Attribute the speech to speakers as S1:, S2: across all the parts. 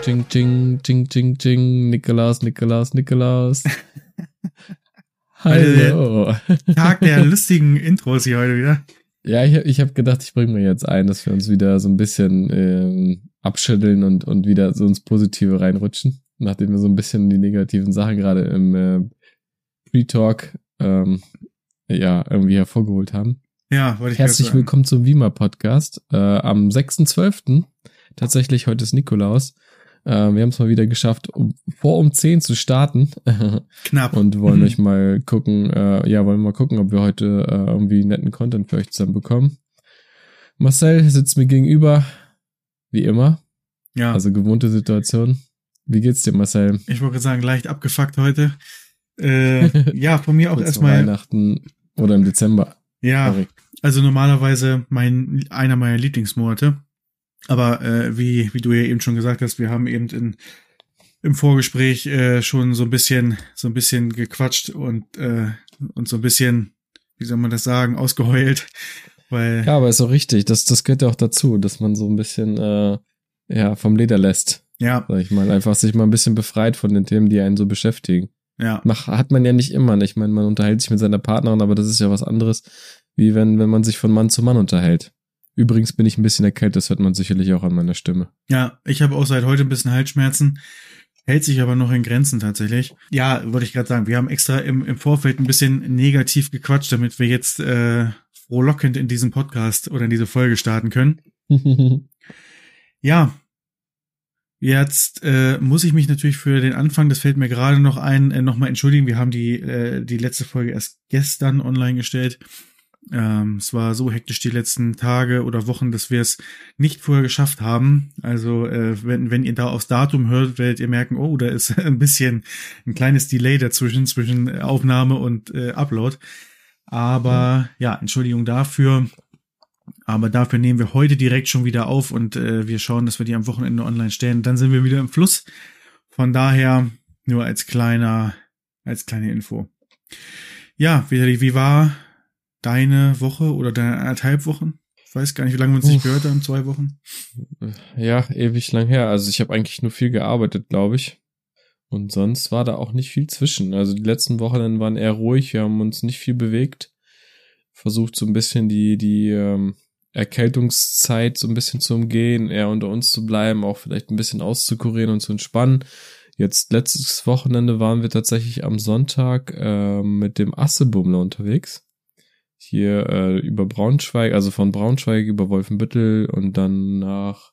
S1: Ching, ching, ching, ching, ching. Nikolaus. Hallo.
S2: Tag der lustigen Intros hier heute wieder.
S1: Ja, ich hab gedacht, ich bringe mir jetzt ein, dass wir uns wieder so ein bisschen abschütteln und wieder so ins Positive reinrutschen. Nachdem wir so ein bisschen die negativen Sachen gerade im Pre-Talk irgendwie hervorgeholt haben.
S2: Ja, wollte ich
S1: Herzlich willkommen zum Wima-Podcast. Am 6.12. Tatsächlich, heute ist Nikolaus. Wir haben es mal wieder geschafft, um 10 zu starten.
S2: Knapp.
S1: Und wollen euch mal gucken, ob wir heute irgendwie netten Content für euch zusammen bekommen. Marcel sitzt mir gegenüber, wie immer.
S2: Ja.
S1: Also gewohnte Situation. Wie geht's dir, Marcel?
S2: Ich wollte sagen, leicht abgefuckt heute. Ja, von mir auch erstmal.
S1: Weihnachten oder im Dezember.
S2: Ja, sorry. Also normalerweise einer meiner Lieblingsmonate. Aber wie du ja eben schon gesagt hast, wir haben eben im Vorgespräch schon so ein bisschen gequatscht und so ein bisschen, wie soll man das sagen, ausgeheult. Weil
S1: ja, aber ist auch richtig. Das gehört ja auch dazu, dass man so ein bisschen vom Leder lässt.
S2: Ja.
S1: Sag ich mal, einfach sich mal ein bisschen befreit von den Themen, die einen so beschäftigen.
S2: Ja.
S1: Hat man ja nicht immer. Ich meine, man unterhält sich mit seiner Partnerin, aber das ist ja was anderes, wie wenn man sich von Mann zu Mann unterhält. Übrigens bin ich ein bisschen erkältet, das hört man sicherlich auch an meiner Stimme.
S2: Ja, ich habe auch seit heute ein bisschen Halsschmerzen, hält sich aber noch in Grenzen tatsächlich. Ja, wollte ich gerade sagen, wir haben extra im Vorfeld ein bisschen negativ gequatscht, damit wir jetzt frohlockend in diesen Podcast oder in diese Folge starten können. Ja, jetzt muss ich mich natürlich für den Anfang, das fällt mir gerade noch ein, nochmal entschuldigen. Wir haben die letzte Folge erst gestern online gestellt. Es war so hektisch die letzten Tage oder Wochen, dass wir es nicht vorher geschafft haben. Also wenn ihr da aufs Datum hört, werdet ihr merken, oh, da ist ein kleines Delay dazwischen, zwischen Aufnahme und Upload. Aber ja, Entschuldigung dafür. Aber dafür nehmen wir heute direkt schon wieder auf und wir schauen, dass wir die am Wochenende online stellen. Dann sind wir wieder im Fluss. Von daher nur als kleine Info. Ja, wie war deine Woche oder deine 1,5 Wochen? Ich weiß gar nicht, wie lange wir uns nicht gehört haben, 2 Wochen.
S1: Ja, ewig lang her. Also ich habe eigentlich nur viel gearbeitet, glaube ich. Und sonst war da auch nicht viel zwischen. Also die letzten Wochenenden waren eher ruhig. Wir haben uns nicht viel bewegt. Versucht so ein bisschen die Erkältungszeit so ein bisschen zu umgehen, eher unter uns zu bleiben, auch vielleicht ein bisschen auszukurieren und zu entspannen. Jetzt letztes Wochenende waren wir tatsächlich am Sonntag mit dem Assebummler unterwegs. Hier über Braunschweig, also von Braunschweig über Wolfenbüttel und dann nach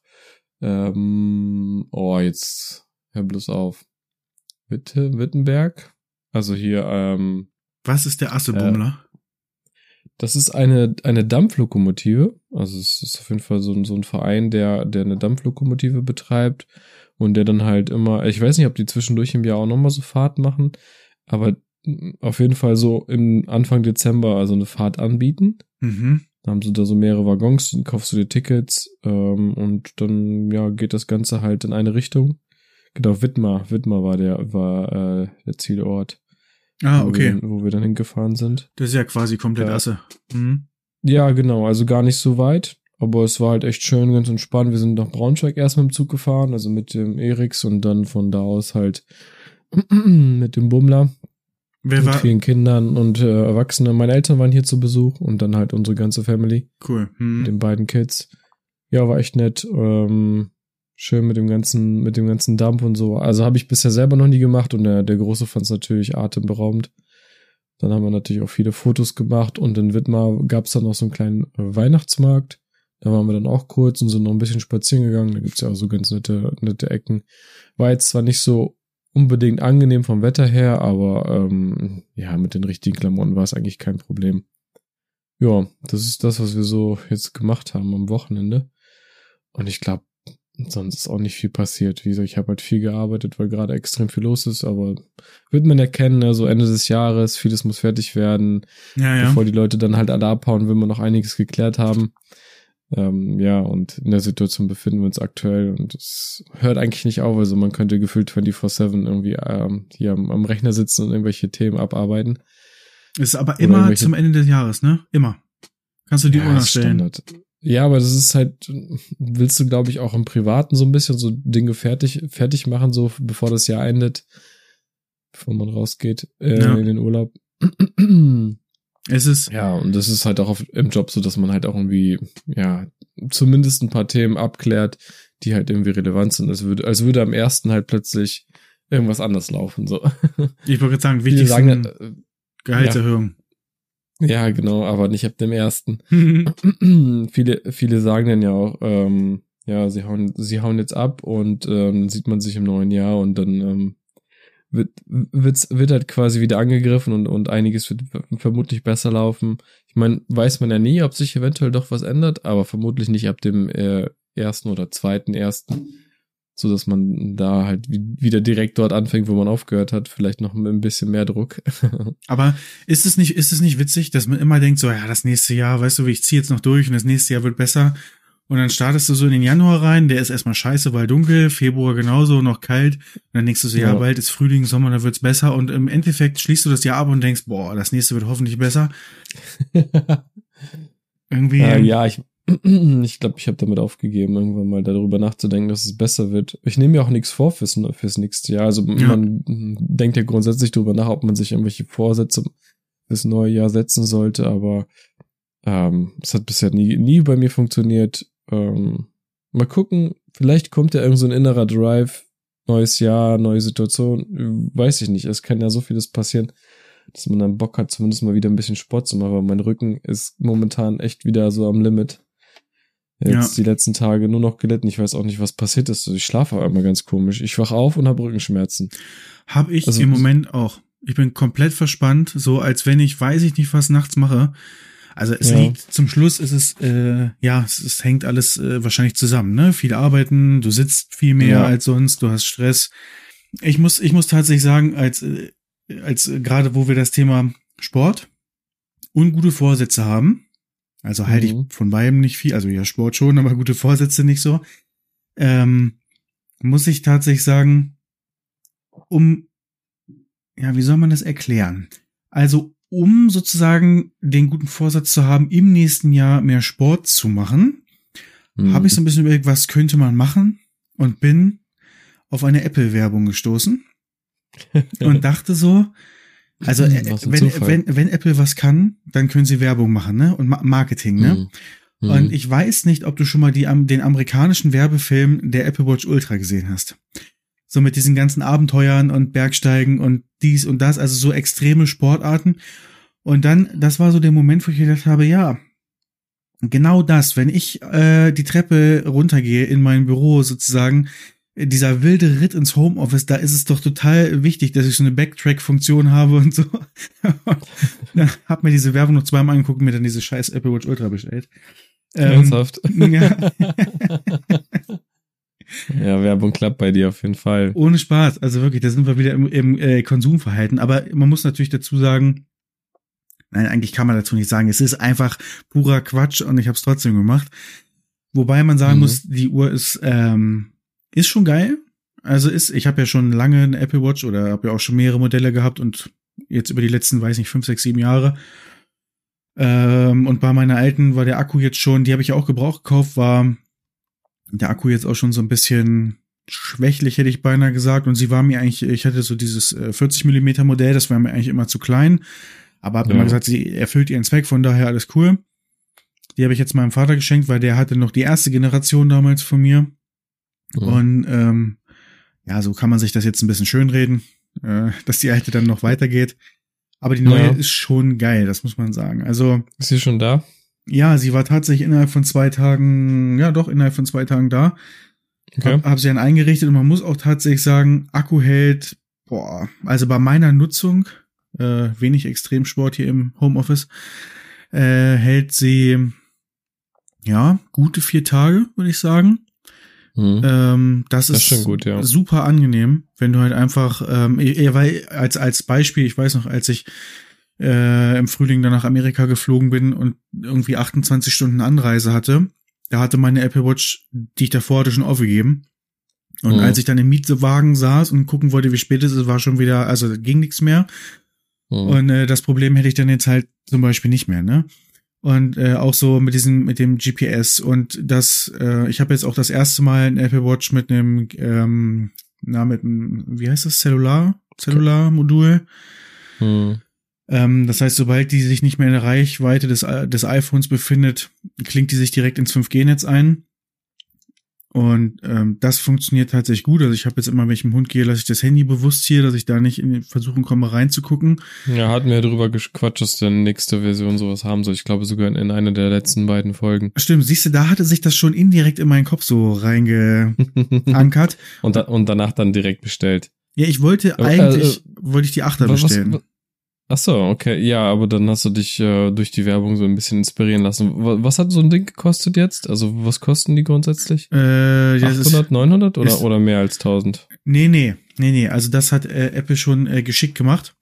S1: jetzt hör bloß auf. Wittenberg? Also hier
S2: was ist der Assebummler?
S1: Das ist eine Dampflokomotive. Also es ist auf jeden Fall so ein Verein, der eine Dampflokomotive betreibt und der dann halt immer, ich weiß nicht, ob die zwischendurch im Jahr auch nochmal so Fahrt machen, aber auf jeden Fall so im Anfang Dezember also eine Fahrt anbieten.
S2: Mhm.
S1: Da haben sie da so mehrere Waggons, dann kaufst du dir Tickets und dann geht das Ganze halt in eine Richtung. Genau, Wittmar war der Zielort.
S2: Ah, okay.
S1: Wo wir dann hingefahren sind.
S2: Das ist ja quasi komplett Asse. Mhm.
S1: Ja, genau, also gar nicht so weit, aber es war halt echt schön, ganz entspannt. Wir sind nach Braunschweig erst mit dem Zug gefahren, also mit dem Eriks und dann von da aus halt mit dem Bummler. Mit vielen Kindern und Erwachsenen. Meine Eltern waren hier zu Besuch und dann halt unsere ganze Family.
S2: Cool. Mhm.
S1: Mit den beiden Kids. Ja, war echt nett. Schön mit dem ganzen Dampf und so. Also habe ich bisher selber noch nie gemacht und der Große fand es natürlich atemberaubend. Dann haben wir natürlich auch viele Fotos gemacht und in Wittmar gab es dann noch so einen kleinen Weihnachtsmarkt. Da waren wir dann auch kurz und sind noch ein bisschen spazieren gegangen. Da gibt's ja auch so ganz nette Ecken. War jetzt zwar nicht so unbedingt angenehm vom Wetter her, aber mit den richtigen Klamotten war es eigentlich kein Problem. Ja, das ist das, was wir so jetzt gemacht haben am Wochenende. Und ich glaube, sonst ist auch nicht viel passiert. Wie gesagt, ich habe halt viel gearbeitet, weil gerade extrem viel los ist, aber wird man erkennen, ne? So Ende des Jahres, vieles muss fertig werden.
S2: Ja.
S1: Bevor die Leute dann halt alle abhauen, will man noch einiges geklärt haben. Und in der Situation befinden wir uns aktuell und es hört eigentlich nicht auf, also man könnte gefühlt 24/7 irgendwie hier am Rechner sitzen und irgendwelche Themen abarbeiten.
S2: Ist aber immer zum Ende des Jahres, ne? Immer. Kannst du die Uhr nachstellen.
S1: Standard. Ja, aber das ist halt, willst du, glaube ich, auch im Privaten so ein bisschen so Dinge fertig machen, so bevor das Jahr endet, bevor man rausgeht in den Urlaub.
S2: Es ist.
S1: Ja, und das ist halt auch im Job so, dass man halt auch irgendwie, ja, zumindest ein paar Themen abklärt, die halt irgendwie relevant sind. Als würde am ersten halt plötzlich irgendwas anders laufen, so.
S2: Ich wollte gerade sagen, wichtig ist Gehaltserhöhung.
S1: Ja, genau, aber nicht ab dem ersten. Viele sagen dann ja auch, ja, sie hauen jetzt ab und dann sieht man sich im neuen Jahr und dann wird halt quasi wieder angegriffen und einiges wird vermutlich besser laufen. Ich meine, weiß man ja nie, ob sich eventuell doch was ändert, aber vermutlich nicht ab dem ersten oder zweiten ersten, so dass man da halt wieder direkt dort anfängt, wo man aufgehört hat, vielleicht noch mit ein bisschen mehr Druck.
S2: Aber ist es nicht witzig, dass man immer denkt, so, ja, das nächste Jahr, weißt du, ich ziehe jetzt noch durch und das nächste Jahr wird besser. Und dann startest du so in den Januar rein, der ist erstmal scheiße, weil dunkel, Februar genauso, noch kalt. Und dann denkst du so, ja, bald ist Frühling, Sommer, dann wird's besser. Und im Endeffekt schließt du das Jahr ab und denkst, boah, das nächste wird hoffentlich besser. Irgendwie.
S1: Ja, ich glaube, ich habe damit aufgegeben, irgendwann mal darüber nachzudenken, dass es besser wird. Ich nehme mir auch nichts vor fürs nächste Jahr. Also man denkt ja grundsätzlich darüber nach, ob man sich irgendwelche Vorsätze fürs neue Jahr setzen sollte, aber es hat bisher nie bei mir funktioniert. Mal gucken, vielleicht kommt ja irgend so ein innerer Drive, neues Jahr, neue Situation, weiß ich nicht. Es kann ja so vieles passieren, dass man dann Bock hat, zumindest mal wieder ein bisschen Sport zu machen, aber mein Rücken ist momentan echt wieder so am Limit. Jetzt die letzten Tage nur noch gelitten. Ich weiß auch nicht, was passiert ist. Ich schlafe aber immer ganz komisch. Ich wach auf und habe Rückenschmerzen.
S2: Hab ich im Moment auch. Ich bin komplett verspannt, so als wenn ich weiß ich nicht, was nachts mache. Also es liegt, zum Schluss ist es, es hängt alles wahrscheinlich zusammen, ne? Viel arbeiten, du sitzt viel mehr als sonst, du hast Stress. Ich muss tatsächlich sagen, als gerade wo wir das Thema Sport und gute Vorsätze haben, also halte ich von beidem nicht viel, also ja, Sport schon, aber gute Vorsätze nicht so, muss ich tatsächlich sagen, wie soll man das erklären? Also um sozusagen den guten Vorsatz zu haben, im nächsten Jahr mehr Sport zu machen, habe ich so ein bisschen überlegt, was könnte man machen, und bin auf eine Apple-Werbung gestoßen und dachte so, also wenn Apple was kann, dann können sie Werbung machen, ne? Und Marketing, ne? Und ich weiß nicht, ob du schon mal den amerikanischen Werbefilm der Apple Watch Ultra gesehen hast. So mit diesen ganzen Abenteuern und Bergsteigen und dies und das, also so extreme Sportarten. Und dann, das war so der Moment, wo ich gedacht habe, ja, genau das, wenn ich die Treppe runtergehe in mein Büro sozusagen, dieser wilde Ritt ins Homeoffice, da ist es doch total wichtig, dass ich so eine Backtrack-Funktion habe und so. Dann hab mir diese Werbung noch zweimal angeguckt und mir dann diese scheiß Apple Watch Ultra bestellt.
S1: Ernsthaft?
S2: Ja.
S1: Ja, Werbung klappt bei dir auf jeden Fall.
S2: Ohne Spaß, also wirklich, da sind wir wieder im Konsumverhalten. Aber man muss natürlich dazu sagen, nein, eigentlich kann man dazu nicht sagen, es ist einfach purer Quatsch und ich habe es trotzdem gemacht. Wobei man sagen muss, die Uhr ist schon geil. Also ich habe ja schon lange eine Apple Watch oder habe ja auch schon mehrere Modelle gehabt und jetzt über die letzten, 5, 6, 7 Jahre. Und bei meiner alten war der Akku jetzt schon, die habe ich ja auch gebraucht gekauft, war der Akku jetzt auch schon so ein bisschen schwächlich, hätte ich beinahe gesagt. Und sie war mir eigentlich, ich hatte so dieses 40 mm Modell, das war mir eigentlich immer zu klein. Aber habe immer gesagt, sie erfüllt ihren Zweck, von daher alles cool. Die habe ich jetzt meinem Vater geschenkt, weil der hatte noch die erste Generation damals von mir. Und so kann man sich das jetzt ein bisschen schönreden, dass die alte dann noch weitergeht. Aber die neue ist schon geil, das muss man sagen. Also
S1: ist sie schon da?
S2: Ja, sie war tatsächlich innerhalb von 2 Tagen da. Okay. Hab sie dann eingerichtet und man muss auch tatsächlich sagen, Akku hält, also bei meiner Nutzung, wenig Extremsport hier im Homeoffice, hält sie, gute 4 Tage, würde ich sagen. Das ist schon gut, ja. Super angenehm, wenn du halt einfach, weil als Beispiel, ich weiß noch, als ich im Frühling dann nach Amerika geflogen bin und irgendwie 28 Stunden Anreise hatte, da hatte meine Apple Watch, die ich davor hatte, schon aufgegeben. Und als ich dann im Mietwagen saß und gucken wollte, wie spät es ist, war schon wieder, also ging nichts mehr. Und das Problem hätte ich dann jetzt halt zum Beispiel nicht mehr, ne? Und auch so mit dem GPS. Und ich habe jetzt auch das erste Mal ein Apple Watch mit einem, wie heißt das, Cellular-Modul. Das heißt, sobald die sich nicht mehr in der Reichweite des iPhones befindet, klingt die sich direkt ins 5G-Netz ein. Und das funktioniert tatsächlich gut. Also ich habe jetzt immer, wenn ich mit dem Hund gehe, lasse ich das Handy bewusst hier, dass ich da nicht in die Versuchung komme, reinzugucken.
S1: Ja, hatten wir ja drüber gequatscht, dass die nächste Version sowas haben soll. Ich glaube sogar in einer der letzten beiden Folgen.
S2: Stimmt, siehst du, da hatte sich das schon indirekt in meinen Kopf so reingeankert.
S1: und danach dann direkt bestellt.
S2: Ja, ich wollte ich die 8er bestellen.
S1: Ach so, okay, ja, aber dann hast du dich durch die Werbung so ein bisschen inspirieren lassen. Was hat so ein Ding gekostet jetzt? Also was kosten die grundsätzlich? 800, 900 oder mehr als 1000?
S2: Nee. Also das hat Apple schon geschickt gemacht.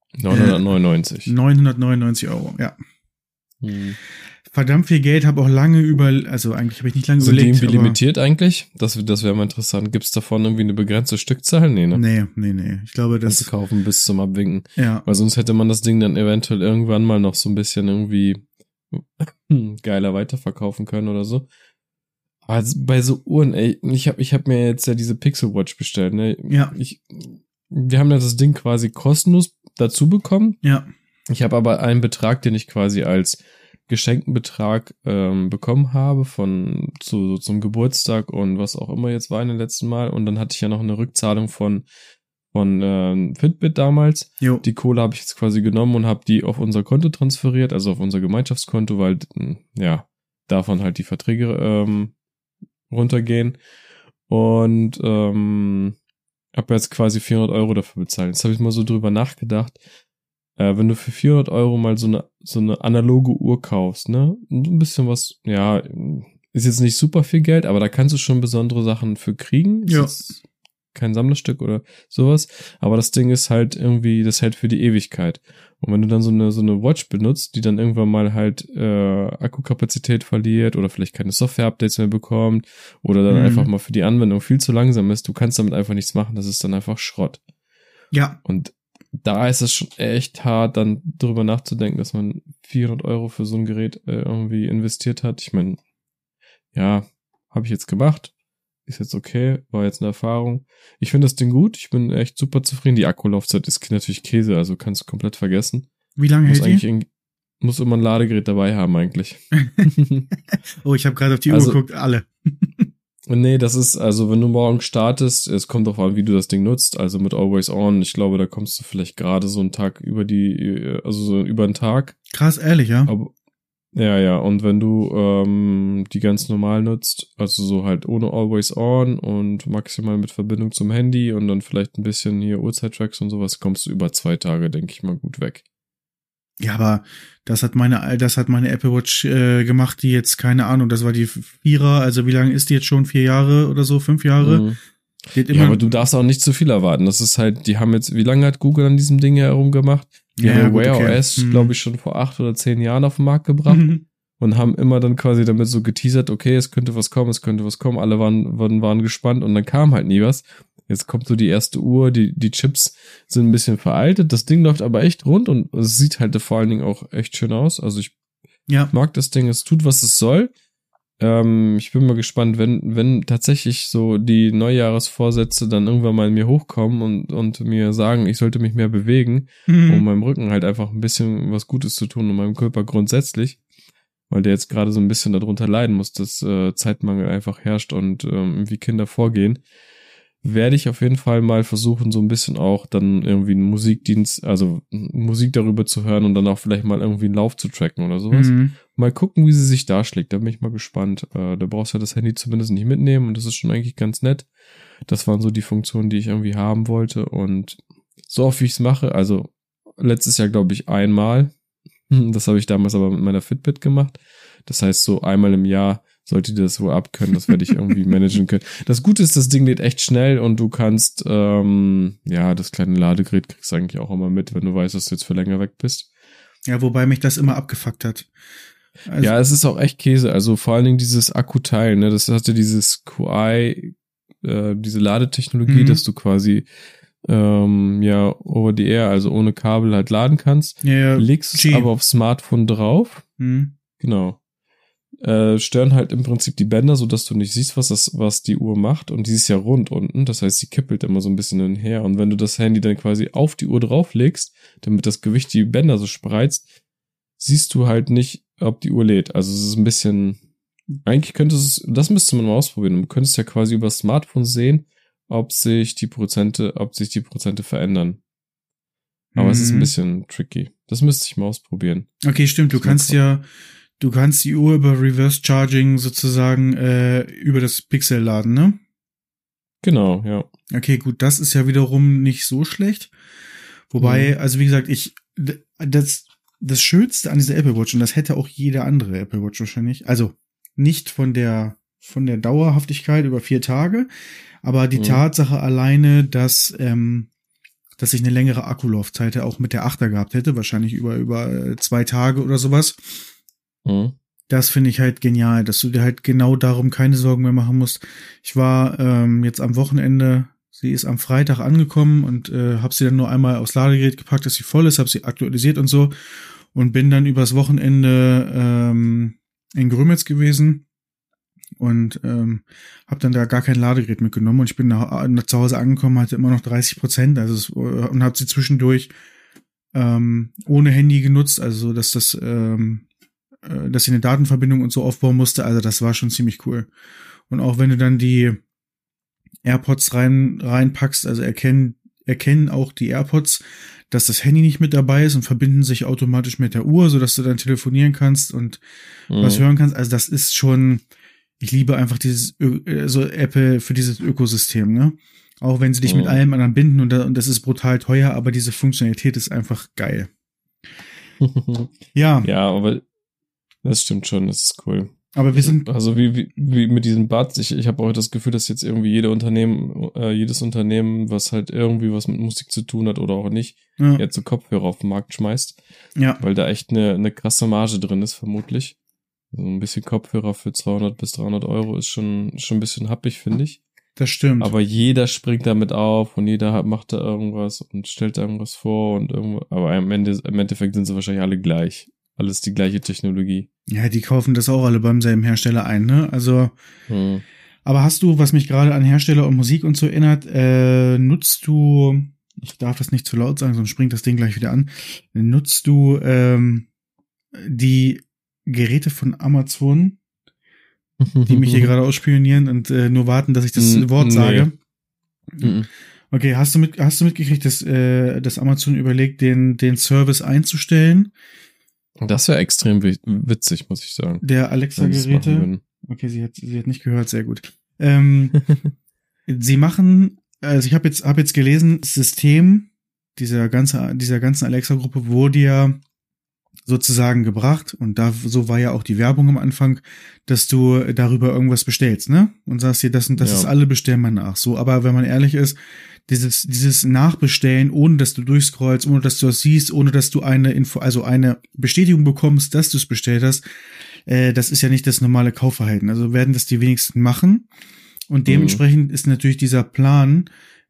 S1: 999.
S2: 999 €, ja. Verdammt viel Geld, habe auch eigentlich habe ich nicht lange überlegt.
S1: Sind die limitiert eigentlich? Das wäre mal interessant. Gibt's davon irgendwie eine begrenzte Stückzahl? Nee, ne?
S2: Nee. Ich glaube, das...
S1: Kannst du kaufen bis zum Abwinken.
S2: Ja.
S1: Weil sonst hätte man das Ding dann eventuell irgendwann mal noch so ein bisschen irgendwie geiler weiterverkaufen können oder so. Also bei so Uhren, ey, ich hab mir jetzt ja diese Pixel Watch bestellt, ne?
S2: Ja.
S1: Wir haben ja das Ding quasi kostenlos dazu bekommen.
S2: Ja.
S1: Ich habe aber einen Betrag, den ich quasi als geschenkten Betrag bekommen habe zum Geburtstag und was auch immer jetzt war in den letzten Mal. Und dann hatte ich ja noch eine Rückzahlung von Fitbit damals.
S2: Jo.
S1: Die Kohle habe ich jetzt quasi genommen und habe die auf unser Konto transferiert, also auf unser Gemeinschaftskonto, weil ja davon halt die Verträge runtergehen. Und habe jetzt quasi 400 € dafür bezahlt. Jetzt habe ich mal so drüber nachgedacht. Wenn du für 400 € mal so eine analoge Uhr kaufst, ne, ein bisschen was, ja, ist jetzt nicht super viel Geld, aber da kannst du schon besondere Sachen für kriegen. Ist jetzt kein Sammlerstück oder sowas, aber das Ding ist halt irgendwie, das hält für die Ewigkeit. Und wenn du dann so eine Watch benutzt, die dann irgendwann mal halt Akkukapazität verliert oder vielleicht keine Software-Updates mehr bekommt oder dann einfach mal für die Anwendung viel zu langsam ist, du kannst damit einfach nichts machen, das ist dann einfach Schrott.
S2: Ja.
S1: Und da ist es schon echt hart, dann drüber nachzudenken, dass man 400 € für so ein Gerät irgendwie investiert hat. Ich meine, ja, habe ich jetzt gemacht. Ist jetzt okay, war jetzt eine Erfahrung. Ich finde das Ding gut, ich bin echt super zufrieden. Die Akkulaufzeit ist natürlich Käse, also kannst du komplett vergessen.
S2: Wie lange hält die?
S1: Muss immer ein Ladegerät dabei haben eigentlich.
S2: Oh, ich habe gerade auf die Uhr geguckt, alle.
S1: Nee, das ist, also wenn du morgen startest, es kommt drauf an, wie du das Ding nutzt, also mit Always On, ich glaube, da kommst du vielleicht gerade so einen Tag über einen Tag.
S2: Krass, ehrlich, ja?
S1: Aber, ja, und wenn du die ganz normal nutzt, also so halt ohne Always On und maximal mit Verbindung zum Handy und dann vielleicht ein bisschen hier Uhrzeit-Tracks und sowas, kommst du über 2 Tage, denke ich mal, gut weg.
S2: Ja, aber das hat meine Apple Watch gemacht, die jetzt, keine Ahnung, das war die 4er, also wie lange ist die jetzt schon? 4 Jahre oder so, 5 Jahre?
S1: Ja, aber du darfst auch nicht zu viel erwarten. Das ist halt, die haben jetzt, wie lange hat Google an diesem Ding herumgemacht? Die haben Wear OS, glaube ich, schon vor 8 oder 10 Jahren auf den Markt gebracht und haben immer dann quasi damit so geteasert, okay, es könnte was kommen, alle waren gespannt und dann kam halt nie was. Jetzt kommt so die erste Uhr, die Chips sind ein bisschen veraltet, das Ding läuft aber echt rund und es sieht halt vor allen Dingen auch echt schön aus. Also ich mag das Ding, es tut, was es soll. Ich bin mal gespannt, wenn tatsächlich so die Neujahresvorsätze dann irgendwann mal in mir hochkommen und mir sagen, ich sollte mich mehr bewegen, um meinem Rücken halt einfach ein bisschen was Gutes zu tun und meinem Körper grundsätzlich, weil der jetzt gerade so ein bisschen darunter leiden muss, dass Zeitmangel einfach herrscht und wie Kinder vorgehen. Werde ich auf jeden Fall mal versuchen, so ein bisschen auch dann irgendwie einen Musikdienst, also Musik darüber zu hören und dann auch vielleicht mal irgendwie einen Lauf zu tracken oder sowas. Mal gucken, wie sie sich darschlägt. Da bin ich mal gespannt. Da brauchst du ja das Handy zumindest nicht mitnehmen und das ist schon eigentlich ganz nett. Das waren so die Funktionen, die ich irgendwie haben wollte und so oft wie ich es mache, also letztes Jahr glaube ich einmal. Das habe ich damals aber mit meiner Fitbit gemacht. Das heißt, so einmal im Jahr sollte die das wohl abkönnen, das werde ich irgendwie managen können. Das Gute ist, das Ding lädt echt schnell und du kannst, das kleine Ladegerät kriegst du eigentlich auch immer mit, wenn du weißt, dass du jetzt für länger weg bist.
S2: Ja, wobei mich das immer abgefuckt hat.
S1: Also, ja, es ist auch echt Käse, also vor allen Dingen dieses Akkuteil, ne, das hatte dieses QI, diese Ladetechnologie, dass du quasi over the air, also ohne Kabel halt laden kannst.
S2: Ja,
S1: legst es aber aufs Smartphone drauf. Genau. Stören halt im Prinzip die Bänder, sodass du nicht siehst, was die Uhr macht. Und die ist ja rund unten, das heißt, sie kippelt immer so ein bisschen hin und her. Und wenn du das Handy dann quasi auf die Uhr drauflegst, damit das Gewicht die Bänder so spreizt, siehst du halt nicht, ob die Uhr lädt. Also es ist ein bisschen, eigentlich das müsste man mal ausprobieren. Du könntest ja quasi über das Smartphone sehen, ob sich die Prozente verändern. Aber es ist ein bisschen tricky. Das müsste ich mal ausprobieren.
S2: Okay, stimmt. Du kannst die Uhr über Reverse Charging sozusagen über das Pixel laden, ne?
S1: Genau, ja.
S2: Okay, gut, das ist ja wiederum nicht so schlecht. Wobei, also wie gesagt, das Schönste an dieser Apple Watch, und das hätte auch jede andere Apple Watch wahrscheinlich, also nicht von der Dauerhaftigkeit über 4 Tage, aber die Tatsache alleine, dass ich eine längere Akkulaufzeit auch mit der 8er gehabt hätte, wahrscheinlich über 2 Tage oder sowas. Das finde ich halt genial, dass du dir halt genau darum keine Sorgen mehr machen musst. Ich war jetzt am Wochenende, sie ist am Freitag angekommen und habe sie dann nur einmal aufs Ladegerät gepackt, dass sie voll ist, habe sie aktualisiert und so und bin dann übers Wochenende in Grömitz gewesen und habe dann da gar kein Ladegerät mitgenommen und ich bin nach zu Hause angekommen, hatte immer noch 30%, und habe sie zwischendurch ohne Handy genutzt, also so, dass dass ich eine Datenverbindung und so aufbauen musste, also das war schon ziemlich cool. Und auch wenn du dann die AirPods reinpackst, also erkennen auch die AirPods, dass das Handy nicht mit dabei ist und verbinden sich automatisch mit der Uhr, sodass du dann telefonieren kannst und was hören kannst. Also das ist schon, ich liebe einfach dieses so Apple für dieses Ökosystem, ne? Auch wenn sie dich mit allem anderen binden und das ist brutal teuer, aber diese Funktionalität ist einfach geil. Ja.
S1: Ja, aber das stimmt schon, das ist cool.
S2: Aber wir sind,
S1: also wie mit diesen Buds, ich habe auch das Gefühl, dass jetzt irgendwie jedes Unternehmen, was halt irgendwie was mit Musik zu tun hat oder auch nicht, jetzt so Kopfhörer auf den Markt schmeißt.
S2: Ja.
S1: Weil da echt eine krasse Marge drin ist, vermutlich. So ein bisschen Kopfhörer für 200 bis 300 Euro ist schon ein bisschen happig, finde ich.
S2: Das stimmt.
S1: Aber jeder springt damit auf und jeder macht da irgendwas und stellt da irgendwas vor und irgendwo, aber im Endeffekt sind sie wahrscheinlich alle gleich. Alles die gleiche Technologie.
S2: Ja, die kaufen das auch alle beim selben Hersteller ein, ne? Also, aber hast du, was mich gerade an Hersteller und Musik und so erinnert, nutzt du, ich darf das nicht zu laut sagen, sonst springt das Ding gleich wieder an, nutzt du die Geräte von Amazon, die mich hier gerade ausspionieren und nur warten, dass ich das Wort sage? Okay, hast du mitgekriegt, dass Amazon überlegt, den Service einzustellen?
S1: Das wäre extrem witzig, muss ich sagen.
S2: Der Alexa-Geräte. Okay, sie hat nicht gehört, sehr gut. Sie machen, also ich habe jetzt gelesen, das System dieser ganzen Alexa-Gruppe wurde ja sozusagen gebracht und so war ja auch die Werbung am Anfang, dass du darüber irgendwas bestellst, ne? Und sagst dir, das und das ist alle, bestellen mal nach. So, aber wenn man ehrlich ist, dieses Nachbestellen, ohne dass du durchscrollst, ohne dass du das siehst, ohne dass du eine eine Bestätigung bekommst, dass du es bestellt hast, das ist ja nicht das normale Kaufverhalten. Also werden das die wenigsten machen. Und dementsprechend ist natürlich dieser Plan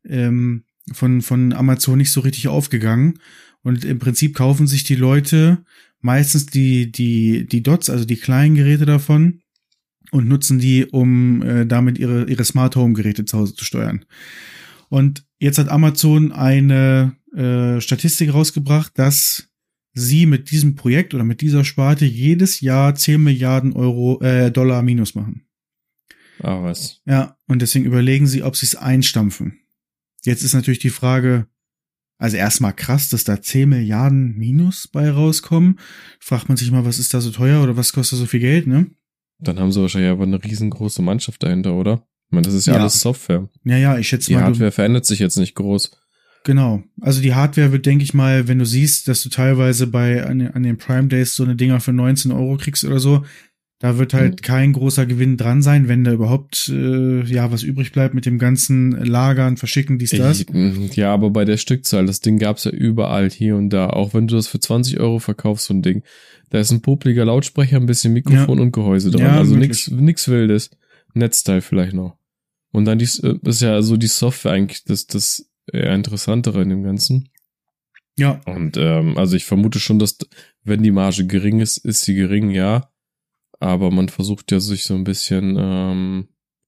S2: von Amazon nicht so richtig aufgegangen. Und im Prinzip kaufen sich die Leute meistens die Dots, also die kleinen Geräte davon, und nutzen die, um damit ihre Smart Home Geräte zu Hause zu steuern. Und jetzt hat Amazon eine Statistik rausgebracht, dass sie mit diesem Projekt oder mit dieser Sparte jedes Jahr 10 Milliarden Dollar Minus machen.
S1: Ah, was?
S2: Ja, und deswegen überlegen sie, ob sie es einstampfen. Jetzt ist natürlich die Frage, also erstmal krass, dass da 10 Milliarden Minus bei rauskommen. Fragt man sich mal, was ist da so teuer oder was kostet so viel Geld, ne?
S1: Dann haben sie wahrscheinlich aber eine riesengroße Mannschaft dahinter, oder? Ich meine, das ist ja alles Software.
S2: Ja, ich schätze mal.
S1: Die Hardware verändert sich jetzt nicht groß.
S2: Genau. Also die Hardware wird, denke ich mal, wenn du siehst, dass du teilweise an den Prime Days so eine Dinger für 19 Euro kriegst oder so, da wird halt kein großer Gewinn dran sein, wenn da überhaupt was übrig bleibt mit dem ganzen Lagern, Verschicken, dies, das.
S1: Ja, aber bei der Stückzahl, das Ding gab's ja überall hier und da. Auch wenn du das für 20 Euro verkaufst, so ein Ding. Da ist ein popliger Lautsprecher, ein bisschen Mikrofon und Gehäuse dran. Ja, also nix Wildes. Netzteil vielleicht noch. Und dann ist ja so die Software eigentlich das eher Interessantere in dem Ganzen.
S2: Ja.
S1: Und also ich vermute schon, dass wenn die Marge gering ist, ist sie gering, ja. aber man versucht ja sich so ein bisschen,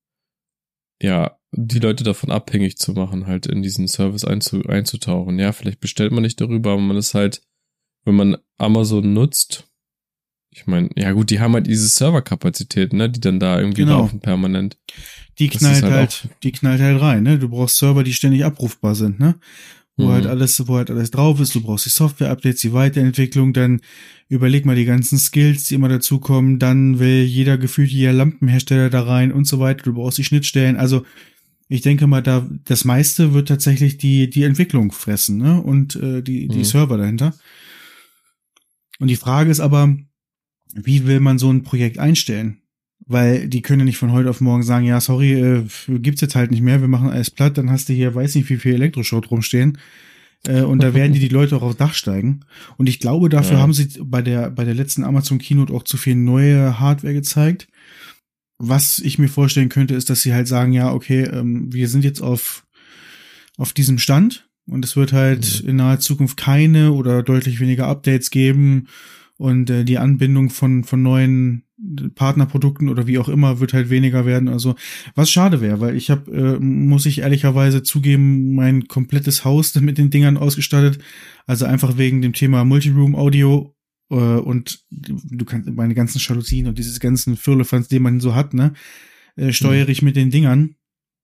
S1: ja, die Leute davon abhängig zu machen, halt in diesen Service einzutauchen. Ja, vielleicht bestellt man nicht darüber, aber man ist halt, wenn man Amazon nutzt, ich meine, ja gut, die haben halt diese Serverkapazität, ne, die dann da irgendwie laufen permanent.
S2: Die knallt halt rein, ne? Du brauchst Server, die ständig abrufbar sind, ne? Wo halt alles drauf ist. Du brauchst die Software-Updates, die Weiterentwicklung, dann überleg mal die ganzen Skills, die immer dazukommen, dann will jeder Lampenhersteller da rein und so weiter. Du brauchst die Schnittstellen. Also, ich denke mal, das meiste wird tatsächlich die Entwicklung fressen, ne? Und die Server dahinter. Und die Frage ist aber, wie will man so ein Projekt einstellen? Weil die können ja nicht von heute auf morgen sagen, ja, sorry, gibt's jetzt halt nicht mehr, wir machen alles platt, dann hast du hier, weiß nicht, wie viel Elektroschrott rumstehen. Und da werden die Leute auch aufs Dach steigen. Und ich glaube, dafür haben sie bei der letzten Amazon Keynote auch zu viel neue Hardware gezeigt. Was ich mir vorstellen könnte, ist, dass sie halt sagen, ja, okay, wir sind jetzt auf diesem Stand und es wird halt in naher Zukunft keine oder deutlich weniger Updates geben und die Anbindung von neuen Partnerprodukten oder wie auch immer wird halt weniger werden. Also was schade wäre, weil ich habe, muss ich ehrlicherweise zugeben, mein komplettes Haus mit den Dingern ausgestattet. Also einfach wegen dem Thema Multiroom-Audio und du kannst meine ganzen Jalousien und dieses ganzen Firlefanz, den man so hat, ne, steuere ich mit den Dingern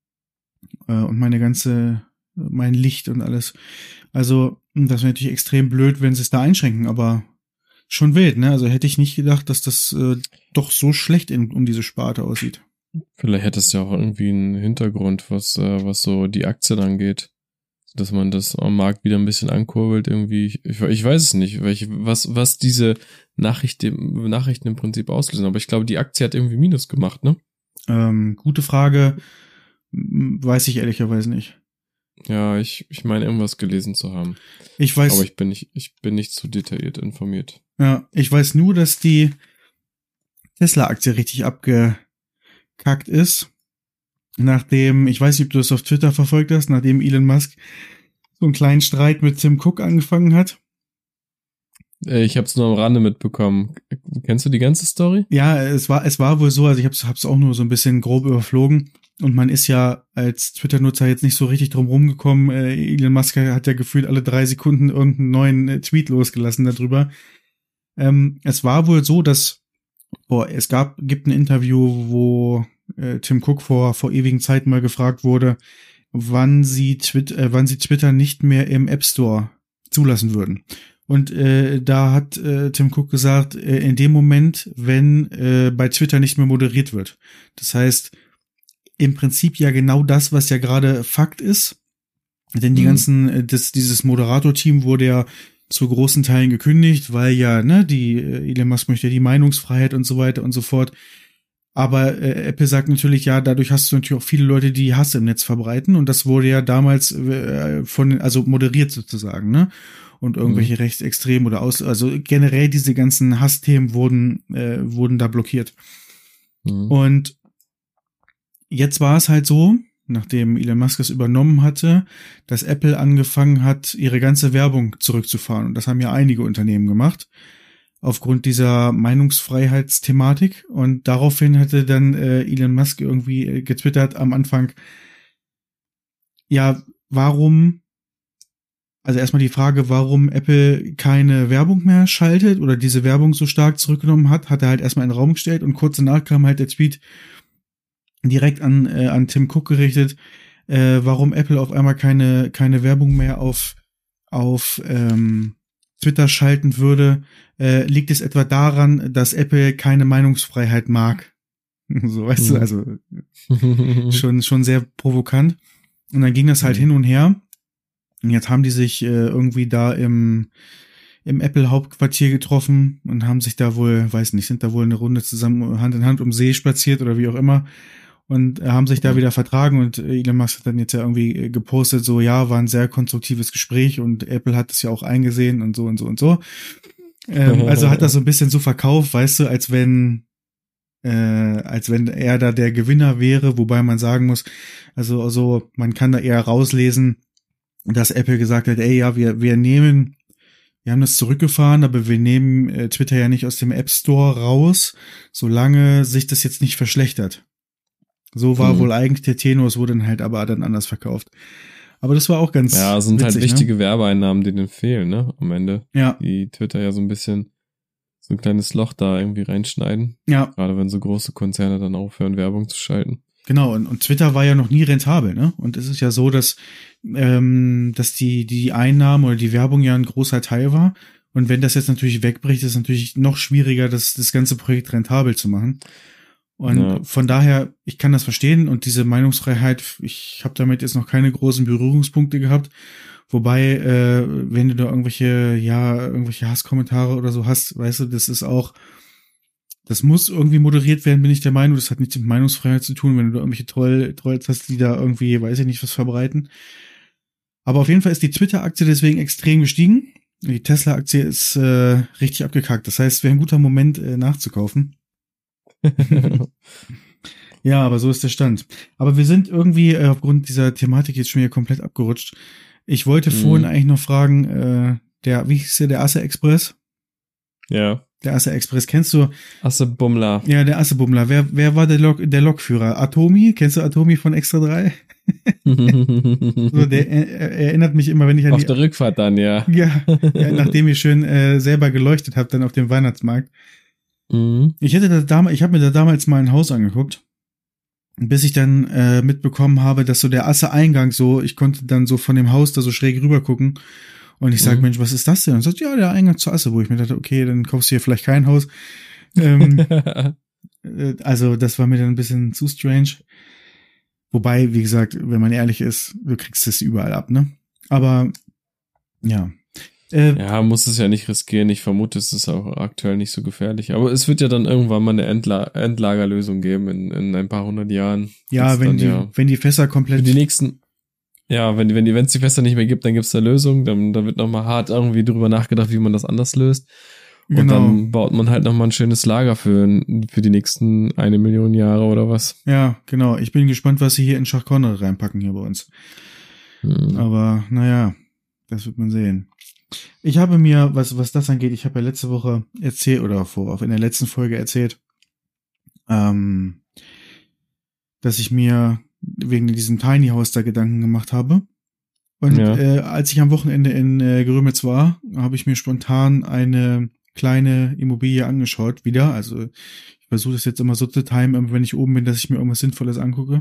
S2: und mein Licht und alles. Also das wäre natürlich extrem blöd, wenn sie es da einschränken, aber schon wild, ne? Also hätte ich nicht gedacht, dass das doch so schlecht um diese Sparte aussieht.
S1: Vielleicht hätte es ja auch irgendwie einen Hintergrund, was so die Aktien angeht. Dass man das am Markt wieder ein bisschen ankurbelt irgendwie. Ich weiß es nicht, was diese Nachrichten im Prinzip auslösen. Aber ich glaube, die Aktie hat irgendwie Minus gemacht, ne?
S2: Gute Frage. Weiß ich ehrlicherweise nicht.
S1: Ja, ich meine, irgendwas gelesen zu haben.
S2: Ich weiß.
S1: Aber ich bin nicht so detailliert informiert.
S2: Ja, ich weiß nur, dass die Tesla-Aktie richtig abgekackt ist. Nachdem, ich weiß nicht, ob du das auf Twitter verfolgt hast, nachdem Elon Musk so einen kleinen Streit mit Tim Cook angefangen hat.
S1: Ich habe es nur am Rande mitbekommen. Kennst du die ganze Story?
S2: Ja, es war wohl so, also ich hab's auch nur so ein bisschen grob überflogen. Und man ist ja als Twitter-Nutzer jetzt nicht so richtig drum rumgekommen. Elon Musk hat ja gefühlt alle 3 Sekunden irgendeinen neuen Tweet losgelassen darüber. Es war wohl so, dass gibt ein Interview, wo Tim Cook vor ewigen Zeiten mal gefragt wurde, wann sie Twitter nicht mehr im App Store zulassen würden. Und da hat Tim Cook gesagt, in dem Moment, wenn bei Twitter nicht mehr moderiert wird. Das heißt, im Prinzip ja genau das, was ja gerade Fakt ist. Denn dieses Moderator-Team wurde ja zu großen Teilen gekündigt, weil ja, ne, Elon Musk möchte ja die Meinungsfreiheit und so weiter und so fort. Aber Apple sagt natürlich, ja, dadurch hast du natürlich auch viele Leute, die Hass im Netz verbreiten. Und das wurde ja damals also moderiert sozusagen, ne? Und irgendwelche Rechtsextremen oder also generell diese ganzen Hassthemen wurden da blockiert. Und jetzt war es halt so, nachdem Elon Musk es übernommen hatte, dass Apple angefangen hat, ihre ganze Werbung zurückzufahren. Und das haben ja einige Unternehmen gemacht, aufgrund dieser Meinungsfreiheitsthematik. Und daraufhin hatte dann Elon Musk irgendwie getwittert am Anfang, ja, also erstmal die Frage, warum Apple keine Werbung mehr schaltet oder diese Werbung so stark zurückgenommen hat er halt erstmal in den Raum gestellt und kurz danach kam halt der Tweet direkt an Tim Cook gerichtet, warum Apple auf einmal keine Werbung mehr auf Twitter schalten würde. Liegt es etwa daran, dass Apple keine Meinungsfreiheit mag? So, weißt du, also schon sehr provokant. Und dann ging das halt hin und her. Und jetzt haben die sich irgendwie da im Apple-Hauptquartier getroffen und haben sich da wohl, weiß nicht, sind da wohl eine Runde zusammen Hand in Hand um See spaziert oder wie auch immer und haben sich da wieder vertragen und Elon Musk hat dann jetzt ja irgendwie gepostet, so, ja, war ein sehr konstruktives Gespräch und Apple hat es ja auch eingesehen und so und so und so. Also hat das so ein bisschen so verkauft, weißt du, als wenn er da der Gewinner wäre, wobei man sagen muss, also man kann da eher rauslesen, dass Apple gesagt hat, ey, ja, wir nehmen wir haben das zurückgefahren, aber wir nehmen Twitter ja nicht aus dem App Store raus, solange sich das jetzt nicht verschlechtert. So war wohl eigentlich der Tenor, es wurde dann halt aber dann anders verkauft. Aber das war auch ganz
S1: Ja, sind
S2: witzig,
S1: halt wichtige Werbeeinnahmen, die denen fehlen, ne, am Ende.
S2: Ja.
S1: Die Twitter ja so ein bisschen so ein kleines Loch da irgendwie reinschneiden.
S2: Ja.
S1: Gerade wenn so große Konzerne dann aufhören, Werbung zu schalten.
S2: Genau, und Twitter war ja noch nie rentabel, ne? Und es ist ja so, dass die Einnahmen oder die Werbung ja ein großer Teil war. Und wenn das jetzt natürlich wegbricht, ist es natürlich noch schwieriger, das ganze Projekt rentabel zu machen. Und von daher, ich kann das verstehen und diese Meinungsfreiheit, ich habe damit jetzt noch keine großen Berührungspunkte gehabt. Wobei, wenn du da irgendwelche Hasskommentare oder so hast, weißt du, das muss irgendwie moderiert werden, bin ich der Meinung. Das hat nichts mit Meinungsfreiheit zu tun, wenn du da irgendwelche Trolls hast, die da irgendwie, weiß ich nicht, was verbreiten. Aber auf jeden Fall ist die Twitter-Aktie deswegen extrem gestiegen. Die Tesla-Aktie ist richtig abgekackt. Das heißt, es wäre ein guter Moment, nachzukaufen. Ja, aber so ist der Stand. Aber wir sind irgendwie aufgrund dieser Thematik jetzt schon wieder komplett abgerutscht. Ich wollte vorhin eigentlich noch fragen, wie hieß der Asse Express?
S1: Ja.
S2: Der Asse Express, kennst du?
S1: Asse Bummler.
S2: Ja, der Asse Bummler. Wer war der Lokführer? Atomi? Kennst du Atomi von Extra 3? So, der erinnert mich immer, wenn ich an
S1: auf der Rückfahrt dann, ja.
S2: Ja, nachdem ich schön selber geleuchtet habe, dann auf dem Weihnachtsmarkt.
S1: Mhm.
S2: Ich habe mir da damals mal ein Haus angeguckt, bis ich dann mitbekommen habe, dass so der Asse-Eingang so, ich konnte dann so von dem Haus da so schräg rüber gucken und ich sag, Mensch, was ist das denn? Und sagt, ja, der Eingang zur Asse, wo ich mir dachte, okay, dann kaufst du hier vielleicht kein Haus. Also das war mir dann ein bisschen zu strange. Wobei, wie gesagt, wenn man ehrlich ist, du kriegst es überall ab, ne? Aber, ja.
S1: Ja, muss es ja nicht riskieren. Ich vermute, es ist auch aktuell nicht so gefährlich. Aber es wird ja dann irgendwann mal eine Endlagerlösung geben in ein paar hundert Jahren.
S2: Ja, wenn die Fässer komplett...
S1: Für die nächsten... Ja, wenn es die Fässer nicht mehr gibt, dann gibt's da Lösung. Dann wird nochmal hart irgendwie drüber nachgedacht, wie man das anders löst. Und
S2: genau.
S1: Dann baut man halt nochmal ein schönes Lager für die nächsten 1 Million Jahre oder was.
S2: Ja, genau. Ich bin gespannt, was sie hier in Schachkonne reinpacken hier bei uns. Aber, naja, das wird man sehen. Ich habe mir, was das angeht, ich habe ja letzte Woche erzählt, oder in der letzten Folge erzählt, dass ich mir wegen diesem Tiny House da Gedanken gemacht habe. Und als ich am Wochenende in Grömitz war, habe ich mir spontan eine kleine Immobilie angeschaut wieder. Also ich versuche das jetzt immer so zu timen, wenn ich oben bin, dass ich mir irgendwas Sinnvolles angucke.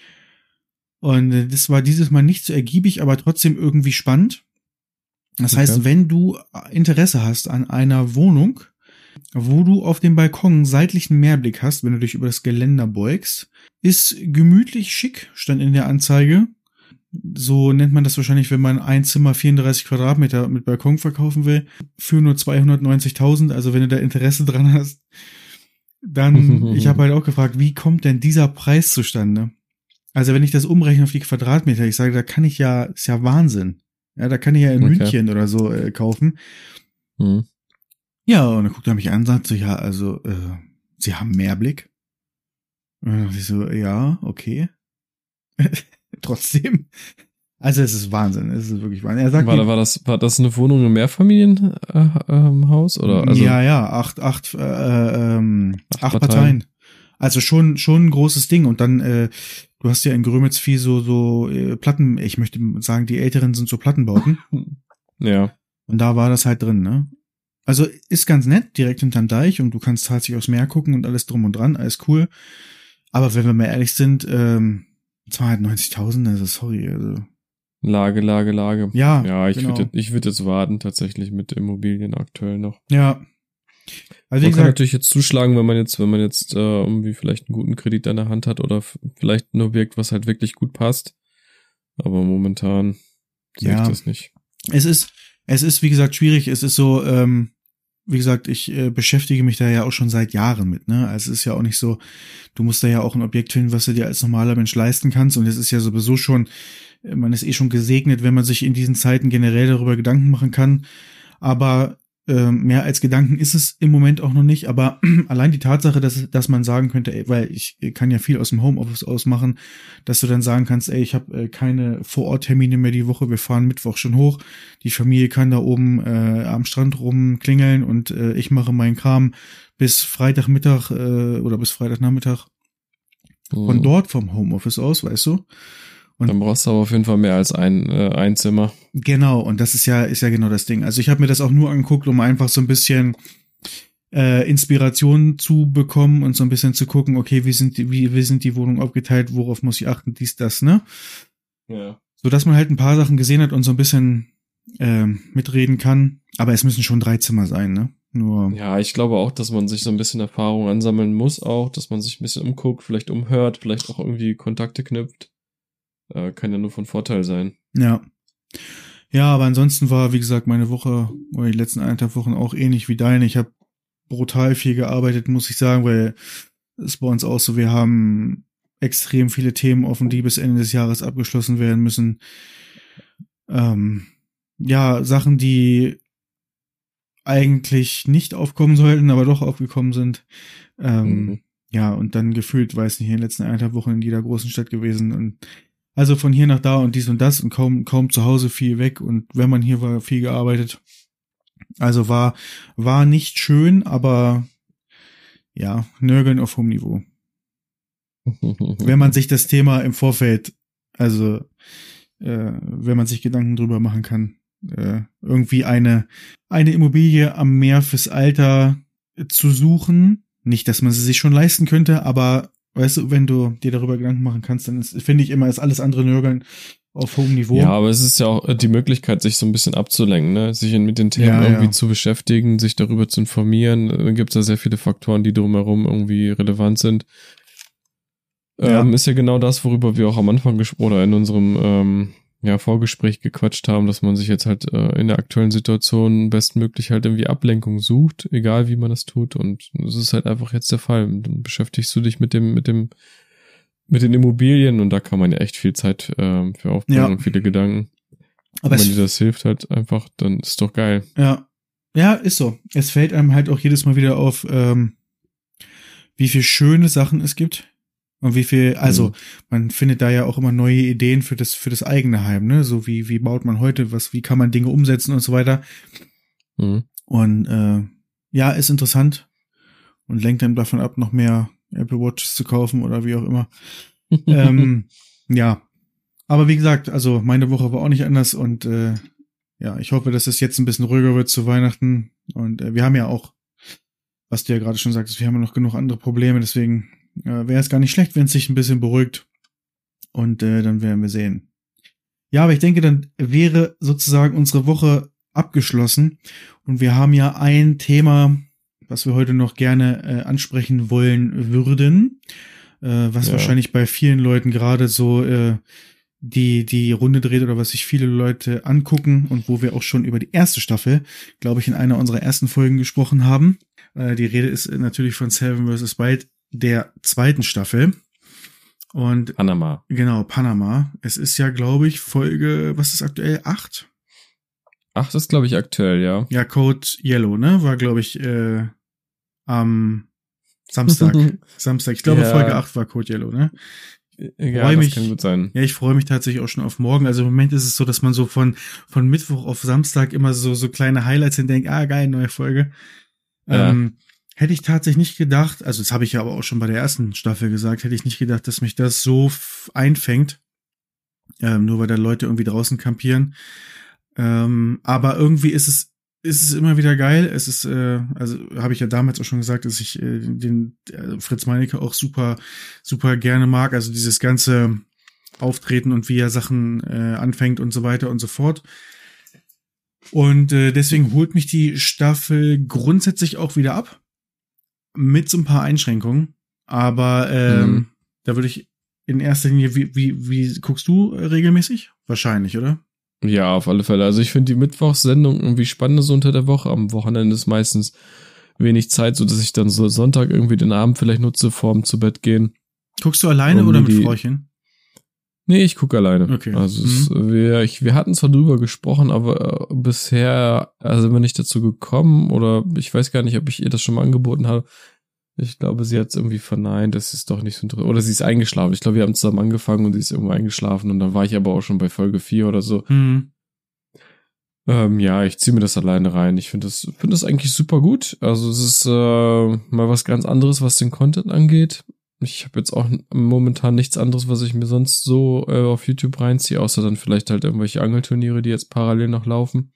S2: Und das war dieses Mal nicht so ergiebig, aber trotzdem irgendwie spannend. Das heißt, wenn du Interesse hast an einer Wohnung, wo du auf dem Balkon seitlichen Mehrblick hast, wenn du dich über das Geländer beugst, ist gemütlich schick, stand in der Anzeige. So nennt man das wahrscheinlich, wenn man ein Zimmer 34 Quadratmeter mit Balkon verkaufen will, für nur 290.000. Also wenn du da Interesse dran hast, dann, ich habe halt auch gefragt, wie kommt denn dieser Preis zustande? Also wenn ich das umrechne auf die Quadratmeter, ich sage, da kann ich ja, ist ja Wahnsinn. Ja, da kann ich ja in München oder so kaufen. Ja, und dann guckt er mich an und sagt so, ja, also, Sie haben Mehrblick? Und dann dachte ich so, ja, okay. Trotzdem. Also es ist Wahnsinn, es ist wirklich Wahnsinn. Er sagt,
S1: war das eine Wohnung im Mehrfamilienhaus oder? Also
S2: ja, acht Parteien. Also schon ein großes Ding. Und dann, du hast ja in Grömitz viel so Platten, ich möchte sagen, die Älteren sind so Plattenbauten.
S1: Ja.
S2: Und da war das halt drin, ne? Also ist ganz nett, direkt hinterm Deich und du kannst tatsächlich aufs Meer gucken und alles drum und dran, alles cool. Aber wenn wir mal ehrlich sind, 290.000, also sorry, also.
S1: Lage.
S2: Ja,
S1: ich würde jetzt warten, tatsächlich mit Immobilien aktuell noch.
S2: Ja. Also
S1: man kann natürlich jetzt zuschlagen, wenn man jetzt irgendwie vielleicht einen guten Kredit an der Hand hat oder vielleicht ein Objekt, was halt wirklich gut passt. Aber momentan sehe ich das nicht.
S2: Es ist, wie gesagt, schwierig. Es ist so, wie gesagt, ich beschäftige mich da ja auch schon seit Jahren mit, ne? Also es ist ja auch nicht so, du musst da ja auch ein Objekt finden, was du dir als normaler Mensch leisten kannst. Und es ist ja sowieso schon, man ist schon gesegnet, wenn man sich in diesen Zeiten generell darüber Gedanken machen kann. Aber mehr als Gedanken ist es im Moment auch noch nicht, aber allein die Tatsache, dass man sagen könnte, ey, weil ich kann ja viel aus dem Homeoffice ausmachen, dass du dann sagen kannst, ey, ich habe keine Vororttermine mehr die Woche, wir fahren Mittwoch schon hoch, die Familie kann da oben am Strand rumklingeln und ich mache meinen Kram bis Freitagmittag oder bis Freitagnachmittag von dort vom Homeoffice aus, weißt du?
S1: Und dann brauchst du aber auf jeden Fall mehr als ein Zimmer.
S2: Genau, und das ist ja genau das Ding. Also ich habe mir das auch nur angeguckt, um einfach so ein bisschen Inspiration zu bekommen und so ein bisschen zu gucken, okay, wie sind die Wohnungen aufgeteilt, worauf muss ich achten, dies, das, ne?
S1: Ja.
S2: So dass man halt ein paar Sachen gesehen hat und so ein bisschen mitreden kann. Aber es müssen schon 3 Zimmer sein, ne? Nur.
S1: Ja, ich glaube auch, dass man sich so ein bisschen Erfahrung ansammeln muss auch, dass man sich ein bisschen umguckt, vielleicht umhört, vielleicht auch irgendwie Kontakte knüpft. Kann ja nur von Vorteil sein.
S2: Ja. Ja, aber ansonsten war, wie gesagt, meine Woche oder die letzten 1,5 Wochen auch ähnlich wie deine. Ich habe brutal viel gearbeitet, muss ich sagen, weil es bei uns auch so, wir haben extrem viele Themen offen, die bis Ende des Jahres abgeschlossen werden müssen. Ja, Sachen, die eigentlich nicht aufkommen sollten, aber doch aufgekommen sind. Ja, und dann gefühlt, weiß nicht, in den letzten 1,5 Wochen in jeder großen Stadt gewesen und also von hier nach da und dies und das und kaum zu Hause viel weg und wenn man hier war, viel gearbeitet. Also war nicht schön, aber ja, Nörgeln auf hohem Niveau. Wenn man sich das Thema im Vorfeld, also wenn man sich Gedanken drüber machen kann, irgendwie eine Immobilie am Meer fürs Alter zu suchen. Nicht, dass man sie sich schon leisten könnte, aber weißt du, wenn du dir darüber Gedanken machen kannst, dann finde ich immer, ist alles andere Nörgeln auf hohem Niveau.
S1: Ja, aber es ist ja auch die Möglichkeit, sich so ein bisschen abzulenken, ne? Sich mit den Themen irgendwie zu beschäftigen, sich darüber zu informieren. Dann gibt es ja sehr viele Faktoren, die drumherum irgendwie relevant sind. Ist ja genau das, worüber wir auch am Anfang oder in unserem Vorgespräch gequatscht haben, dass man sich jetzt halt in der aktuellen Situation bestmöglich halt irgendwie Ablenkung sucht, egal wie man das tut. Und das ist halt einfach jetzt der Fall. Dann beschäftigst du dich mit den Immobilien und da kann man ja echt viel Zeit für aufbringen und viele Gedanken. Aber wenn dir das hilft halt einfach, dann ist doch geil.
S2: Ja. Ja, ist so. Es fällt einem halt auch jedes Mal wieder auf, wie viel schöne Sachen es gibt. Und wie viel, also man findet da ja auch immer neue Ideen für das eigene Heim, ne? So wie baut man heute wie kann man Dinge umsetzen und so weiter. Und ja, ist interessant und lenkt dann davon ab, noch mehr Apple Watches zu kaufen oder wie auch immer. Ja, aber wie gesagt, also meine Woche war auch nicht anders und ja, ich hoffe, dass es jetzt ein bisschen ruhiger wird zu Weihnachten und wir haben ja auch, was du ja gerade schon sagtest, wir haben ja noch genug andere Probleme, deswegen wäre es gar nicht schlecht, wenn es sich ein bisschen beruhigt und dann werden wir sehen. Ja, aber ich denke, dann wäre sozusagen unsere Woche abgeschlossen und wir haben ja ein Thema, was wir heute noch gerne ansprechen wollen würden, was wahrscheinlich bei vielen Leuten gerade so die Runde dreht oder was sich viele Leute angucken und wo wir auch schon über die erste Staffel, glaube ich, in einer unserer ersten Folgen gesprochen haben. Die Rede ist natürlich von Seven vs. Wild, der 2. Staffel. Und
S1: Panama.
S2: Genau, Panama. Es ist ja, glaube ich, Folge, was ist aktuell? 8?
S1: 8 ist, glaube ich, aktuell, ja.
S2: Ja, Code Yellow, ne? War, glaube ich, am Samstag. Ich glaube, Folge 8 war Code Yellow, ne?
S1: Ja, das kann gut sein.
S2: Ja, ich freue mich tatsächlich auch schon auf morgen. Also im Moment ist es so, dass man so von Mittwoch auf Samstag immer so kleine Highlights denkt, geil, neue Folge. Ja. Hätte ich tatsächlich nicht gedacht, also das habe ich ja aber auch schon bei der ersten Staffel gesagt, hätte ich nicht gedacht, dass mich das so einfängt, nur weil da Leute irgendwie draußen campieren. Aber irgendwie ist es immer wieder geil. Es ist, also habe ich ja damals auch schon gesagt, dass ich den Fritz Meinecke auch super, super gerne mag. Also dieses ganze Auftreten und wie er Sachen anfängt und so weiter und so fort. Und deswegen holt mich die Staffel grundsätzlich auch wieder ab. Mit so ein paar Einschränkungen. Aber da würde ich in erster Linie, wie guckst du regelmäßig? Wahrscheinlich, oder?
S1: Ja, auf alle Fälle. Also ich finde die Mittwochssendung irgendwie spannend so unter der Woche. Am Wochenende ist meistens wenig Zeit, so dass ich dann so Sonntag irgendwie den Abend vielleicht nutze, vorm zu Bett gehen.
S2: Guckst du alleine oder mit Frauchen?
S1: Nee, ich gucke alleine.
S2: Okay.
S1: Also wir hatten zwar drüber gesprochen, aber bisher sind wir nicht dazu gekommen oder ich weiß gar nicht, ob ich ihr das schon mal angeboten habe. Ich glaube, sie hat es irgendwie verneint, das ist doch nicht so interessant. Oder sie ist eingeschlafen. Ich glaube, wir haben zusammen angefangen und sie ist irgendwo eingeschlafen und dann war ich aber auch schon bei Folge 4 oder so. Ja, ich ziehe mir das alleine rein. Ich finde das eigentlich super gut. Also es ist mal was ganz anderes, was den Content angeht. Ich habe jetzt auch momentan nichts anderes, was ich mir sonst so auf YouTube reinziehe, außer dann vielleicht halt irgendwelche Angelturniere, die jetzt parallel noch laufen.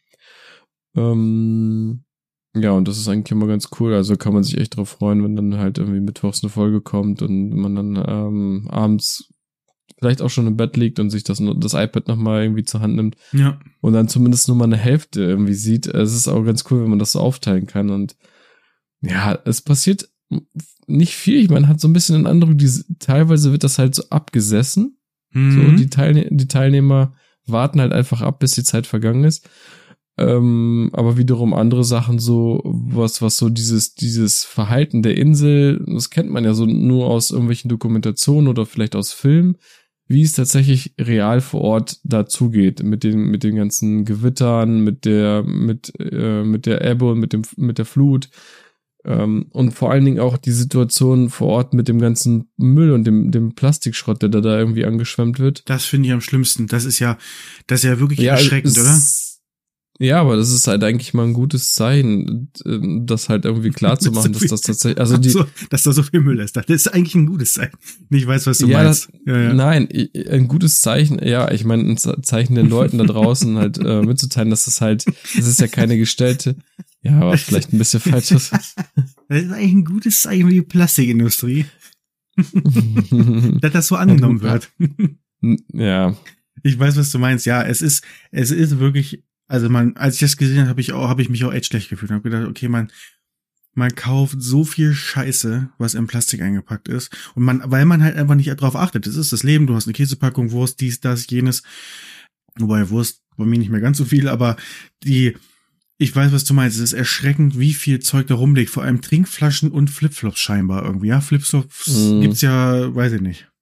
S1: Ja, und das ist eigentlich immer ganz cool. Also kann man sich echt drauf freuen, wenn dann halt irgendwie mittwochs eine Folge kommt und man dann abends vielleicht auch schon im Bett liegt und sich das iPad nochmal irgendwie zur Hand nimmt.
S2: Ja.
S1: Und dann zumindest nur mal eine Hälfte irgendwie sieht. Es ist auch ganz cool, wenn man das so aufteilen kann. Und ja, es passiert nicht viel. Man hat so ein bisschen den Eindruck, teilweise wird das halt so abgesessen. So, die Teilnehmer warten halt einfach ab, bis die Zeit vergangen ist. Aber wiederum andere Sachen so, was so dieses Verhalten der Insel, das kennt man ja so nur aus irgendwelchen Dokumentationen oder vielleicht aus Filmen, wie es tatsächlich real vor Ort dazugeht, mit den ganzen Gewittern, mit der Ebbe und mit der Flut, und vor allen Dingen auch die Situation vor Ort mit dem ganzen Müll und dem Plastikschrott, der da irgendwie angeschwemmt wird.
S2: Das finde ich am schlimmsten. Das ist ja wirklich erschreckend, oder?
S1: Ja, aber das ist halt eigentlich mal ein gutes Zeichen, das halt irgendwie klar zu machen, dass das tatsächlich, also
S2: dass da so viel Müll ist. Das ist eigentlich ein gutes Zeichen. Ich weiß, was du meinst.
S1: Ja. Nein, ein gutes Zeichen, ja, ich meine, ein Zeichen den Leuten da draußen halt mitzuteilen, dass das ist ja keine gestellte, ja, aber vielleicht ein bisschen falsch. Das
S2: ist eigentlich ein gutes Zeichen für die Plastikindustrie. dass das so angenommen wird.
S1: Ja.
S2: Ich weiß, was du meinst. Ja, es ist wirklich. Also als ich das gesehen habe, habe ich mich auch echt schlecht gefühlt und habe gedacht, okay, man kauft so viel Scheiße, was in Plastik eingepackt ist und weil man halt einfach nicht darauf achtet. Das ist das Leben, du hast eine Käsepackung, Wurst, dies, das, jenes. Wobei Wurst bei mir nicht mehr ganz so viel, aber ich weiß, was du meinst. Es ist erschreckend, wie viel Zeug da rumliegt, vor allem Trinkflaschen und Flipflops scheinbar irgendwie. Ja, Flipflops gibt's ja, weiß ich nicht.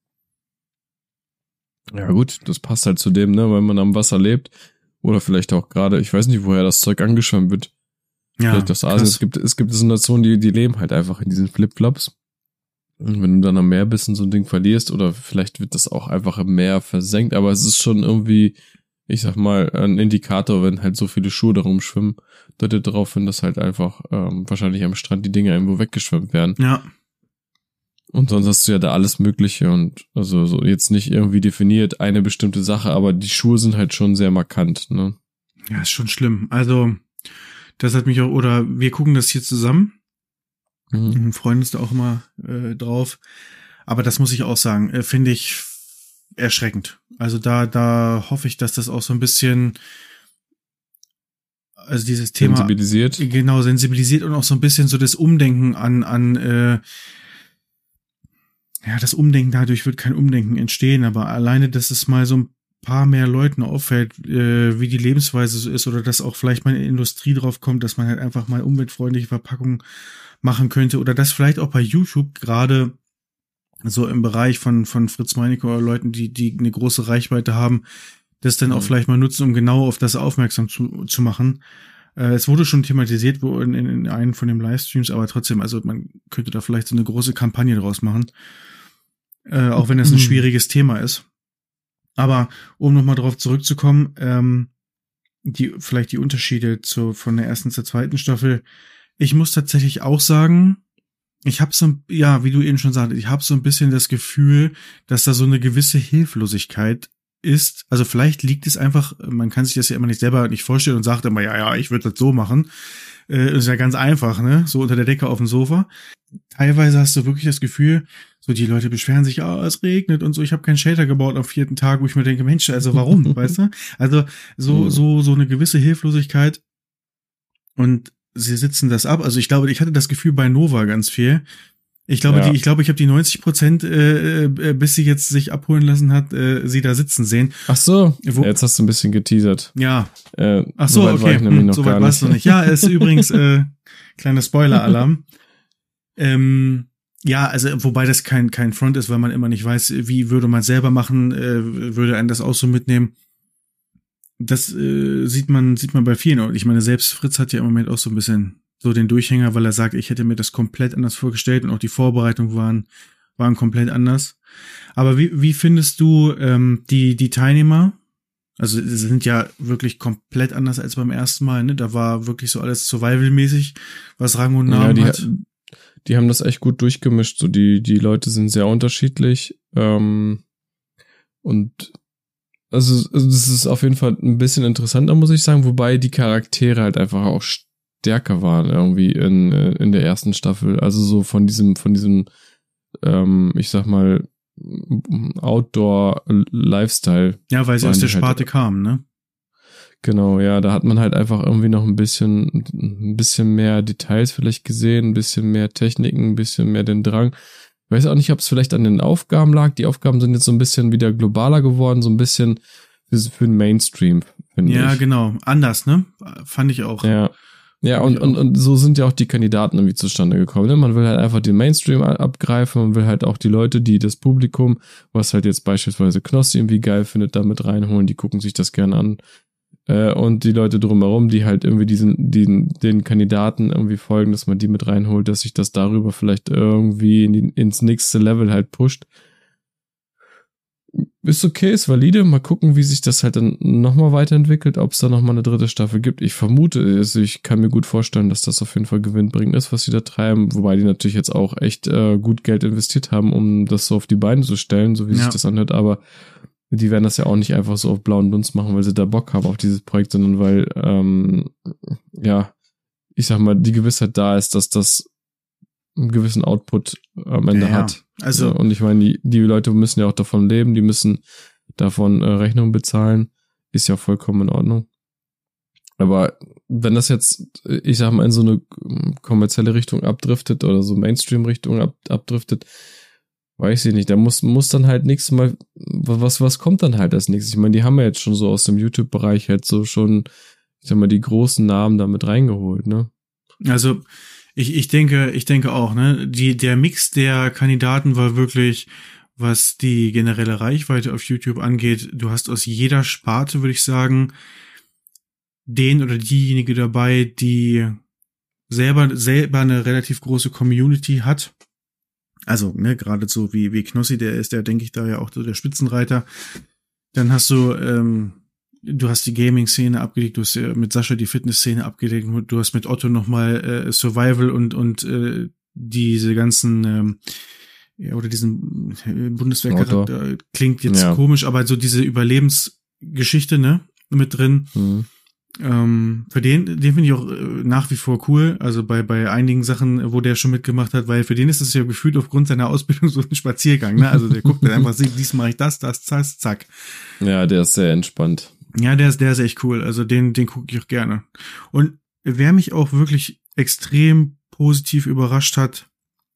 S1: Ja gut, das passt halt zu dem, ne, weil man am Wasser lebt. Oder vielleicht auch gerade, ich weiß nicht, woher das Zeug angeschwemmt wird. Ja, vielleicht aus Asien. Es gibt so Nationen, die leben halt einfach in diesen Flipflops. Und wenn du dann am Meer bist und so ein Ding verlierst, oder vielleicht wird das auch einfach im Meer versenkt, aber es ist schon irgendwie, ich sag mal, ein Indikator, wenn halt so viele Schuhe da rumschwimmen, deutet darauf hin, dass halt einfach wahrscheinlich am Strand die Dinger irgendwo weggeschwemmt werden.
S2: Ja.
S1: Und sonst hast du ja da alles Mögliche und also so jetzt nicht irgendwie definiert eine bestimmte Sache, aber die Schuhe sind halt schon sehr markant, ne?
S2: Ja, ist schon schlimm. Also, das hat mich auch, oder wir gucken das hier zusammen. Freuen uns da auch immer drauf. Aber das muss ich auch sagen, finde ich erschreckend. Also da hoffe ich, dass das auch so ein bisschen, also dieses Thema
S1: sensibilisiert.
S2: Genau, sensibilisiert und auch so ein bisschen so das Umdenken an ja, das Umdenken, dadurch wird kein Umdenken entstehen, aber alleine, dass es mal so ein paar mehr Leuten auffällt, wie die Lebensweise so ist oder dass auch vielleicht mal eine Industrie drauf kommt, dass man halt einfach mal umweltfreundliche Verpackungen machen könnte oder dass vielleicht auch bei YouTube gerade so im Bereich von Fritz Meinecke oder Leuten, die eine große Reichweite haben, das dann auch vielleicht mal nutzen, um genau auf das aufmerksam zu machen. Es wurde schon thematisiert in einem von den Livestreams, aber trotzdem, also man könnte da vielleicht so eine große Kampagne draus machen. Auch wenn das ein schwieriges Thema ist. Aber um nochmal drauf zurückzukommen, vielleicht die Unterschiede von der ersten zur zweiten Staffel. Ich muss tatsächlich auch sagen, ich habe so, ja, wie du eben schon sagtest, ich habe so ein bisschen das Gefühl, dass da so eine gewisse Hilflosigkeit ist. Also vielleicht liegt es einfach, man kann sich das ja immer nicht selber nicht vorstellen und sagt immer, ja, ich würde das so machen. Ist ja ganz einfach, ne? So unter der Decke auf dem Sofa. Teilweise hast du wirklich das Gefühl, so die Leute beschweren sich, es regnet und so, ich habe keinen Shelter gebaut am 4. Tag, wo ich mir denke, Mensch, also warum, weißt du? Also so eine gewisse Hilflosigkeit und sie sitzen das ab. Also ich glaube, ich hatte das Gefühl bei Nova ganz viel. Ich glaube, ich habe die 90%, bis sie jetzt sich abholen lassen hat, sie da sitzen sehen.
S1: Ach so, jetzt hast du ein bisschen geteasert.
S2: Ja. Ach so, okay. So weit war's noch nicht. Ja, ist übrigens kleiner Spoiler-Alarm. Ja, also wobei das kein Front ist, weil man immer nicht weiß, wie würde man selber machen, würde einen das auch so mitnehmen. Das sieht man bei vielen. Und ich meine, selbst Fritz hat ja im Moment auch so ein bisschen so den Durchhänger, weil er sagt, ich hätte mir das komplett anders vorgestellt und auch die Vorbereitungen waren komplett anders. Aber wie findest du die Teilnehmer? Also sie sind ja wirklich komplett anders als beim ersten Mal, ne? Da war wirklich so alles Survival-mäßig, was Rang und Namen hat.
S1: Die haben das echt gut durchgemischt. So die Leute sind sehr unterschiedlich. Und also das ist auf jeden Fall ein bisschen interessanter, muss ich sagen, wobei die Charaktere halt einfach auch stärker waren irgendwie in der ersten Staffel. Also so von diesem ich sag mal, Outdoor-Lifestyle.
S2: Ja, weil sie aus der Sparte kamen, ne?
S1: Genau, ja, da hat man halt einfach irgendwie noch ein bisschen mehr Details vielleicht gesehen, ein bisschen mehr Techniken, ein bisschen mehr den Drang. Ich weiß auch nicht, ob es vielleicht an den Aufgaben lag. Die Aufgaben sind jetzt so ein bisschen wieder globaler geworden, so ein bisschen für den Mainstream, finde ich.
S2: Ja, genau. Anders, ne? Fand ich auch.
S1: Ja, und so sind ja auch die Kandidaten irgendwie zustande gekommen. Ne? Man will halt einfach den Mainstream abgreifen, man will halt auch die Leute, die das Publikum, was halt jetzt beispielsweise Knossi irgendwie geil findet, da mit reinholen, die gucken sich das gerne an. Und die Leute drumherum, die halt irgendwie den Kandidaten irgendwie folgen, dass man die mit reinholt, dass sich das darüber vielleicht irgendwie ins nächste Level halt pusht. Ist okay, ist valide. Mal gucken, wie sich das halt dann nochmal weiterentwickelt, ob es da nochmal eine dritte Staffel gibt. Ich vermute, also ich kann mir gut vorstellen, dass das auf jeden Fall gewinnbringend ist, was sie da treiben, wobei die natürlich jetzt auch echt gut Geld investiert haben, um das so auf die Beine zu stellen, so wie sich das anhört, aber die werden das ja auch nicht einfach so auf blauen Dunst machen, weil sie da Bock haben auf dieses Projekt, sondern weil, ich sag mal, die Gewissheit da ist, dass das einen gewissen Output am Ende hat. Also, und ich meine, die Leute müssen ja auch davon leben, die müssen davon Rechnungen bezahlen, ist ja vollkommen in Ordnung. Aber wenn das jetzt, ich sag mal, in so eine kommerzielle Richtung abdriftet oder so Mainstream-Richtung abdriftet, weiß ich nicht, da muss dann halt nächstes Mal, was kommt dann halt als nächstes? Ich meine, die haben ja jetzt schon so aus dem YouTube-Bereich halt so schon, ich sag mal, die großen Namen da mit reingeholt, ne?
S2: Also, ich denke auch, ne? Der Mix der Kandidaten war wirklich, was die generelle Reichweite auf YouTube angeht, du hast aus jeder Sparte, würde ich sagen, den oder diejenige dabei, die selber eine relativ große Community hat. Also, ne, gerade so wie Knossi, der denke ich, da ja auch so der Spitzenreiter. Dann hast du hast die Gaming-Szene abgedeckt, du hast mit Sascha die Fitness-Szene abgedeckt, du hast mit Otto nochmal Survival und diese ganzen oder diesen Bundeswehrcharakter klingt jetzt komisch, aber so diese Überlebensgeschichte, ne, mit drin. Mhm. Für den finde ich auch nach wie vor cool, also bei einigen Sachen, wo der schon mitgemacht hat, weil für den ist es ja gefühlt aufgrund seiner Ausbildung so ein Spaziergang, ne? Also der guckt dann einfach, diesmal mache ich das, zack.
S1: Ja, der ist sehr entspannt.
S2: Ja, der ist echt cool, also den gucke ich auch gerne. Und wer mich auch wirklich extrem positiv überrascht hat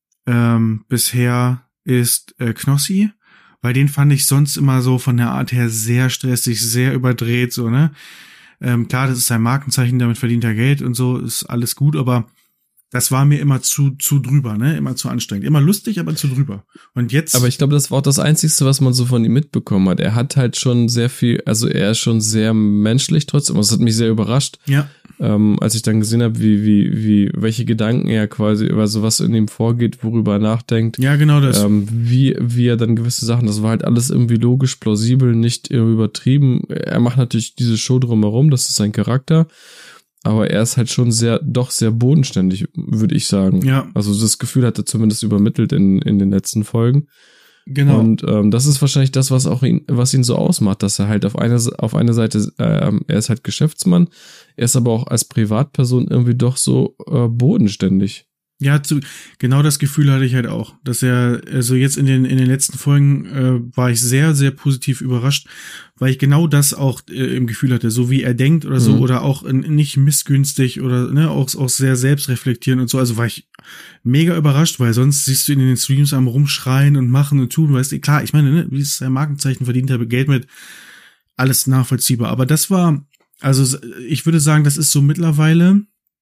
S2: bisher ist Knossi, weil den fand ich sonst immer so von der Art her sehr stressig, sehr überdreht, so, ne? Klar, das ist sein Markenzeichen, damit verdient er Geld und so, ist alles gut, aber das war mir immer zu drüber, ne? Immer zu anstrengend. Immer lustig, aber zu drüber. Und jetzt.
S1: Aber ich glaube, das war auch das Einzigste, was man so von ihm mitbekommen hat. Er hat halt schon sehr viel, also er ist schon sehr menschlich trotzdem. Das hat mich sehr überrascht.
S2: Ja.
S1: Als ich dann gesehen habe, welche Gedanken er quasi, also was in ihm vorgeht, worüber er nachdenkt.
S2: Ja, genau das.
S1: Wie er dann gewisse Sachen, das war halt alles irgendwie logisch, plausibel, nicht übertrieben. Er macht natürlich diese Show drumherum, das ist sein Charakter. Aber er ist halt schon sehr bodenständig, würde ich sagen. Ja. Also das Gefühl hat er zumindest übermittelt in den letzten Folgen. Genau. Und das ist wahrscheinlich das, was ihn so ausmacht, dass er halt auf einer Seite, er ist halt Geschäftsmann, er ist aber auch als Privatperson irgendwie doch so bodenständig.
S2: Ja, genau das Gefühl hatte ich halt auch, dass er, also jetzt in den letzten Folgen war ich sehr, sehr positiv überrascht, weil ich genau das auch im Gefühl hatte, so wie er denkt oder so, oder auch nicht missgünstig oder ne, auch sehr selbstreflektierend und so, also war ich mega überrascht, weil sonst siehst du ihn in den Streams am rumschreien und machen und tun, weißt du, klar, ich meine, ne, wie ist sein Markenzeichen, verdient er Geld mit, alles nachvollziehbar, aber das war, also ich würde sagen, das ist so mittlerweile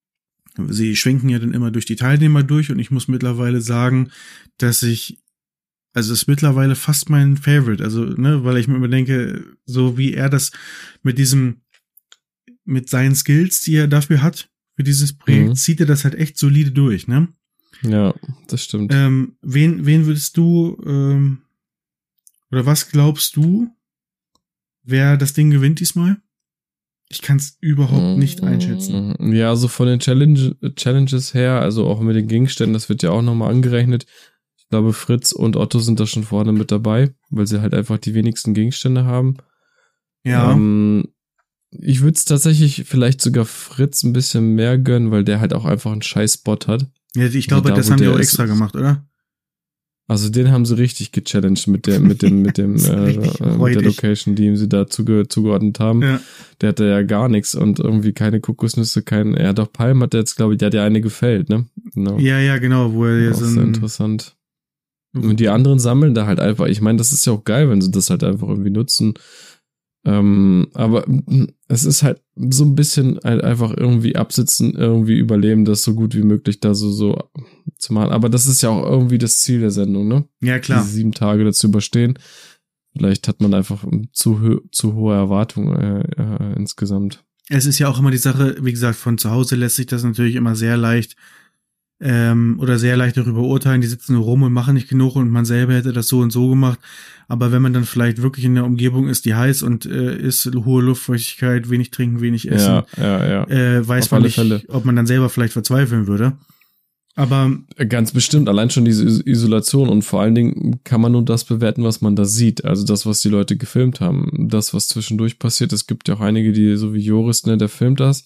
S2: sie schwenken ja dann immer durch die Teilnehmer durch und ich muss mittlerweile sagen, dass es ist mittlerweile fast mein Favorite, also, ne, weil ich mir immer denke, so wie er das mit seinen Skills, die er dafür hat, für dieses Projekt, zieht er das halt echt solide durch, ne?
S1: Ja, das stimmt.
S2: Wen würdest du, oder was glaubst du, wer das Ding gewinnt diesmal? Ich kann es überhaupt nicht einschätzen.
S1: Ja, also von den Challenges her, also auch mit den Gegenständen, das wird ja auch nochmal angerechnet. Ich glaube, Fritz und Otto sind da schon vorne mit dabei, weil sie halt einfach die wenigsten Gegenstände haben.
S2: Ja.
S1: Ich würde es tatsächlich vielleicht sogar Fritz ein bisschen mehr gönnen, weil der halt auch einfach einen scheiß Spot hat.
S2: Ja, ich glaube, das haben die auch extra gemacht, oder?
S1: Also den haben sie richtig gechallenged mit der Location, die ihm sie da zugeordnet haben. Ja. Der hatte ja gar nichts und irgendwie keine Kokosnüsse, doch Palm hat jetzt, glaube ich, der hat ja eine gefällt, ne? Genau.
S2: Ja, genau, wo er
S1: jetzt sehr interessant. Und die anderen sammeln da halt einfach. Ich meine, das ist ja auch geil, wenn sie das halt einfach irgendwie nutzen. Aber es ist halt so ein bisschen halt einfach irgendwie absitzen, irgendwie überleben, das so gut wie möglich da so zu machen. Aber das ist ja auch irgendwie das Ziel der Sendung, ne?
S2: Ja, klar.
S1: Diese 7 Tage dazu überstehen. Vielleicht hat man einfach zu hohe Erwartungen insgesamt.
S2: Es ist ja auch immer die Sache, wie gesagt, von zu Hause lässt sich das natürlich immer sehr leicht oder sehr leicht darüber urteilen, die sitzen nur rum und machen nicht genug und man selber hätte das so und so gemacht. Aber wenn man dann vielleicht wirklich in der Umgebung ist, die heiß und ist hohe Luftfeuchtigkeit, wenig trinken, wenig essen, weiß man nicht, ob man dann selber vielleicht verzweifeln würde. Aber
S1: ganz bestimmt, allein schon diese Isolation und vor allen Dingen kann man nur das bewerten, was man da sieht. Also das, was die Leute gefilmt haben, das, was zwischendurch passiert. Es gibt ja auch einige, die so wie Joris, ne, der filmt das.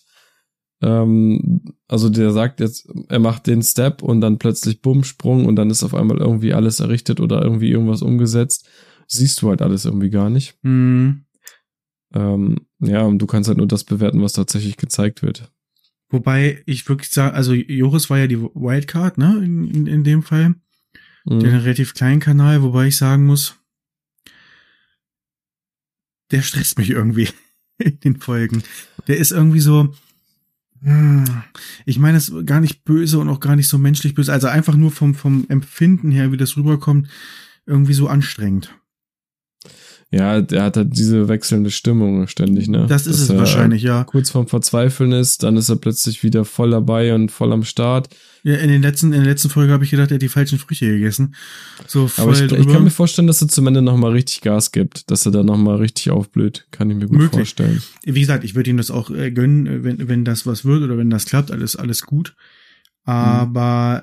S1: Also der sagt jetzt, er macht den Step und dann plötzlich bumm, Sprung und dann ist auf einmal irgendwie alles errichtet oder irgendwie irgendwas umgesetzt. Siehst du halt alles irgendwie gar nicht.
S2: Mhm.
S1: Ja, und du kannst halt nur das bewerten, was tatsächlich gezeigt wird.
S2: Wobei ich wirklich sage, also Joris war ja die Wildcard, ne, in dem Fall. Den relativ kleinen Kanal, wobei ich sagen muss, der stresst mich irgendwie in den Folgen. Der ist irgendwie so, ich meine es gar nicht böse und auch gar nicht so menschlich böse, also einfach nur vom Empfinden her, wie das rüberkommt, irgendwie so anstrengend.
S1: Ja, der hat halt diese wechselnde Stimmung ständig, ne?
S2: Das ist es wahrscheinlich, ja.
S1: Kurz vorm Verzweifeln ist, dann ist er plötzlich wieder voll dabei und voll am Start.
S2: Ja, in der letzten Folge habe ich gedacht, er hat die falschen Früchte gegessen. So voll.
S1: Aber ich kann mir vorstellen, dass er zum Ende nochmal richtig Gas gibt, dass er da nochmal richtig aufblüht. Kann ich mir gut vorstellen.
S2: Wie gesagt, ich würde ihm das auch gönnen, wenn das was wird oder wenn das klappt, alles gut. Aber,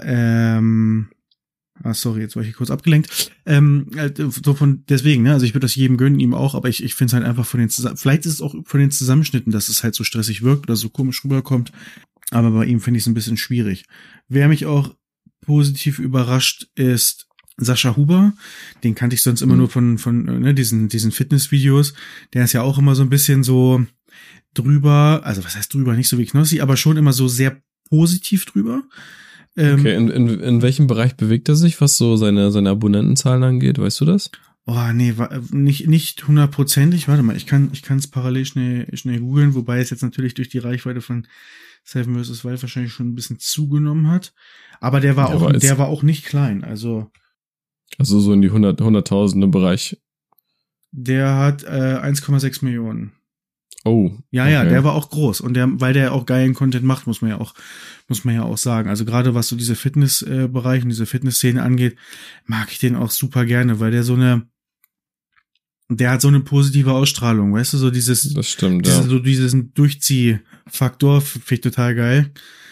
S2: sorry, jetzt war ich hier kurz abgelenkt. Deswegen, ne, also ich würde das jedem gönnen, ihm auch, aber ich finde es halt einfach vielleicht ist es auch von den Zusammenschnitten, dass es halt so stressig wirkt oder so komisch rüberkommt. Aber bei ihm finde ich es ein bisschen schwierig. Wer mich auch positiv überrascht, ist Sascha Huber. Den kannte ich sonst immer nur von diesen Fitnessvideos. Der ist ja auch immer so ein bisschen so drüber, also was heißt drüber, nicht so wie Knossi, aber schon immer so sehr positiv drüber.
S1: Okay, in welchem Bereich bewegt er sich, was so seine Abonnentenzahlen angeht, weißt du das?
S2: Oh, nee, nicht 100%. Warte mal, ich kann es parallel schnell googeln, wobei es jetzt natürlich durch die Reichweite von Seven vs. Wild wahrscheinlich schon ein bisschen zugenommen hat. Aber der war auch nicht klein, also
S1: so in die 100.000er Bereich.
S2: Der hat 1,6 Millionen.
S1: Oh.
S2: Ja, okay. Der war auch groß und weil der auch geilen Content macht, muss man ja auch sagen. Also gerade was so diese Fitnessbereich und diese Fitnessszene angeht, mag ich den auch super gerne, weil der hat so eine positive Ausstrahlung, weißt du, so
S1: das stimmt,
S2: so diesen Durchziehfaktor finde ich total geil.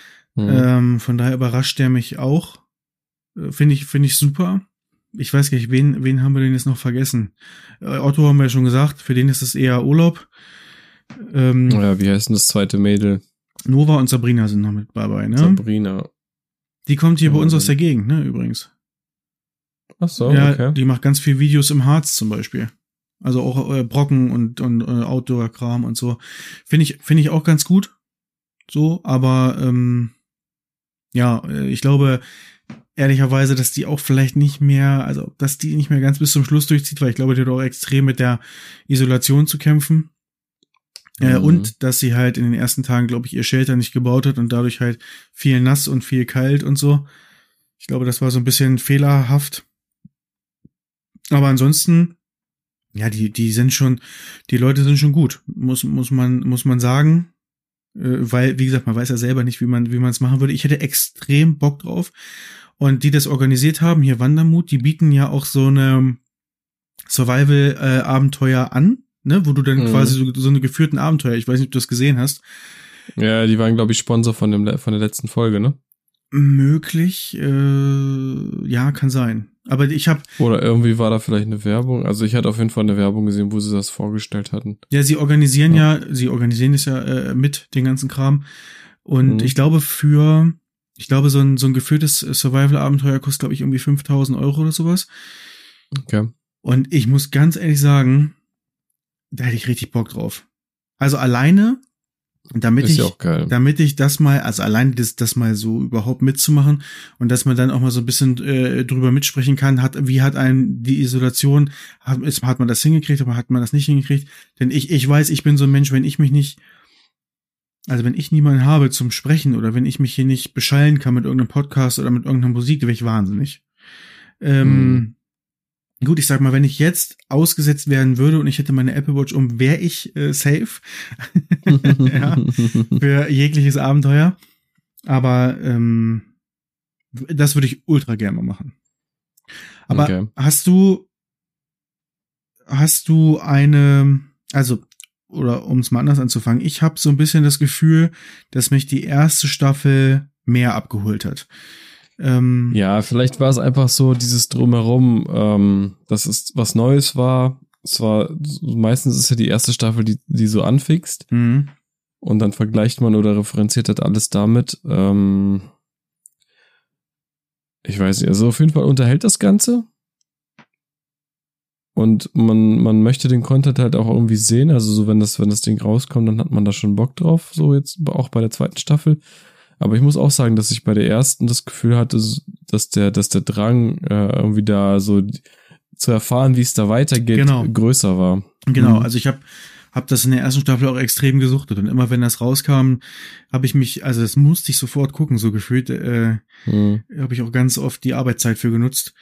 S2: Von daher überrascht der mich auch. Finde ich super. Ich weiß gar nicht, wen haben wir denn jetzt noch vergessen? Otto haben wir ja schon gesagt, für den ist es eher Urlaub.
S1: Wie heißt denn das zweite Mädel?
S2: Nova und Sabrina sind noch mit dabei, ne?
S1: Sabrina.
S2: Die kommt hier bei uns aus der Gegend, ne, übrigens.
S1: Ach so,
S2: ja,
S1: okay.
S2: Die macht ganz viel Videos im Harz zum Beispiel. Also auch Brocken und Outdoor-Kram und so. Finde ich auch ganz gut. So, aber ich glaube ehrlicherweise, dass die auch vielleicht nicht mehr, also dass die nicht mehr ganz bis zum Schluss durchzieht, weil ich glaube, die hat auch extrem mit der Isolation zu kämpfen. Und dass sie halt in den ersten Tagen, glaube ich, ihr Shelter nicht gebaut hat und dadurch halt viel nass und viel kalt und so. Ich glaube, das war so ein bisschen fehlerhaft. Aber ansonsten, ja, die Leute sind schon gut, muss man sagen. Weil, wie gesagt, man weiß ja selber nicht, wie man es machen würde. Ich hätte extrem Bock drauf. Und die das organisiert haben, hier Wandermut, die bieten ja auch so eine Survival-Abenteuer an, ne, wo du dann quasi so eine geführten Abenteuer, ich weiß nicht, ob du das gesehen hast.
S1: Ja, die waren, glaube ich, Sponsor von der letzten Folge, ne?
S2: Möglich, ja, kann sein. Aber
S1: Oder irgendwie war da vielleicht eine Werbung. Also ich hatte auf jeden Fall eine Werbung gesehen, wo sie das vorgestellt hatten.
S2: Ja, sie organisieren es ja mit, den ganzen Kram. Und ich glaube, so ein geführtes Survival-Abenteuer kostet, glaube ich, irgendwie 5.000 € oder sowas.
S1: Okay.
S2: Und ich muss ganz ehrlich sagen, da hätte ich richtig Bock drauf. Also alleine, damit ich das mal, also alleine das mal so überhaupt mitzumachen und dass man dann auch mal so ein bisschen drüber mitsprechen kann, wie hat einen die Isolation, hat man das hingekriegt, aber hat man das nicht hingekriegt? Denn ich weiß, ich bin so ein Mensch, wenn ich niemanden habe zum Sprechen oder wenn ich mich hier nicht beschallen kann mit irgendeinem Podcast oder mit irgendeiner Musik, dann wäre ich wahnsinnig. Gut, ich sag mal, wenn ich jetzt ausgesetzt werden würde und ich hätte meine Apple Watch wäre ich safe ja, für jegliches Abenteuer. Aber das würde ich ultra gerne mal machen. Aber
S1: okay.
S2: hast du oder um es mal anders anzufangen, ich habe so ein bisschen das Gefühl, dass mich die erste Staffel mehr abgeholt hat.
S1: Ja, vielleicht war es einfach so dieses Drumherum, dass es was Neues war. Meistens ist ja die erste Staffel, die so anfixt. Und dann vergleicht man oder referenziert halt alles damit. Ich weiß nicht, also auf jeden Fall unterhält das Ganze. Und man möchte den Content halt auch irgendwie sehen. Also so, wenn das Ding rauskommt, dann hat man da schon Bock drauf. So jetzt auch bei der zweiten Staffel. Aber ich muss auch sagen, dass ich bei der ersten das Gefühl hatte, dass der Drang irgendwie da so zu erfahren, wie es da weitergeht, größer war.
S2: Genau, also ich hab das in der ersten Staffel auch extrem gesuchtet und immer wenn das rauskam, das musste ich sofort gucken, so gefühlt, habe ich auch ganz oft die Arbeitszeit für genutzt.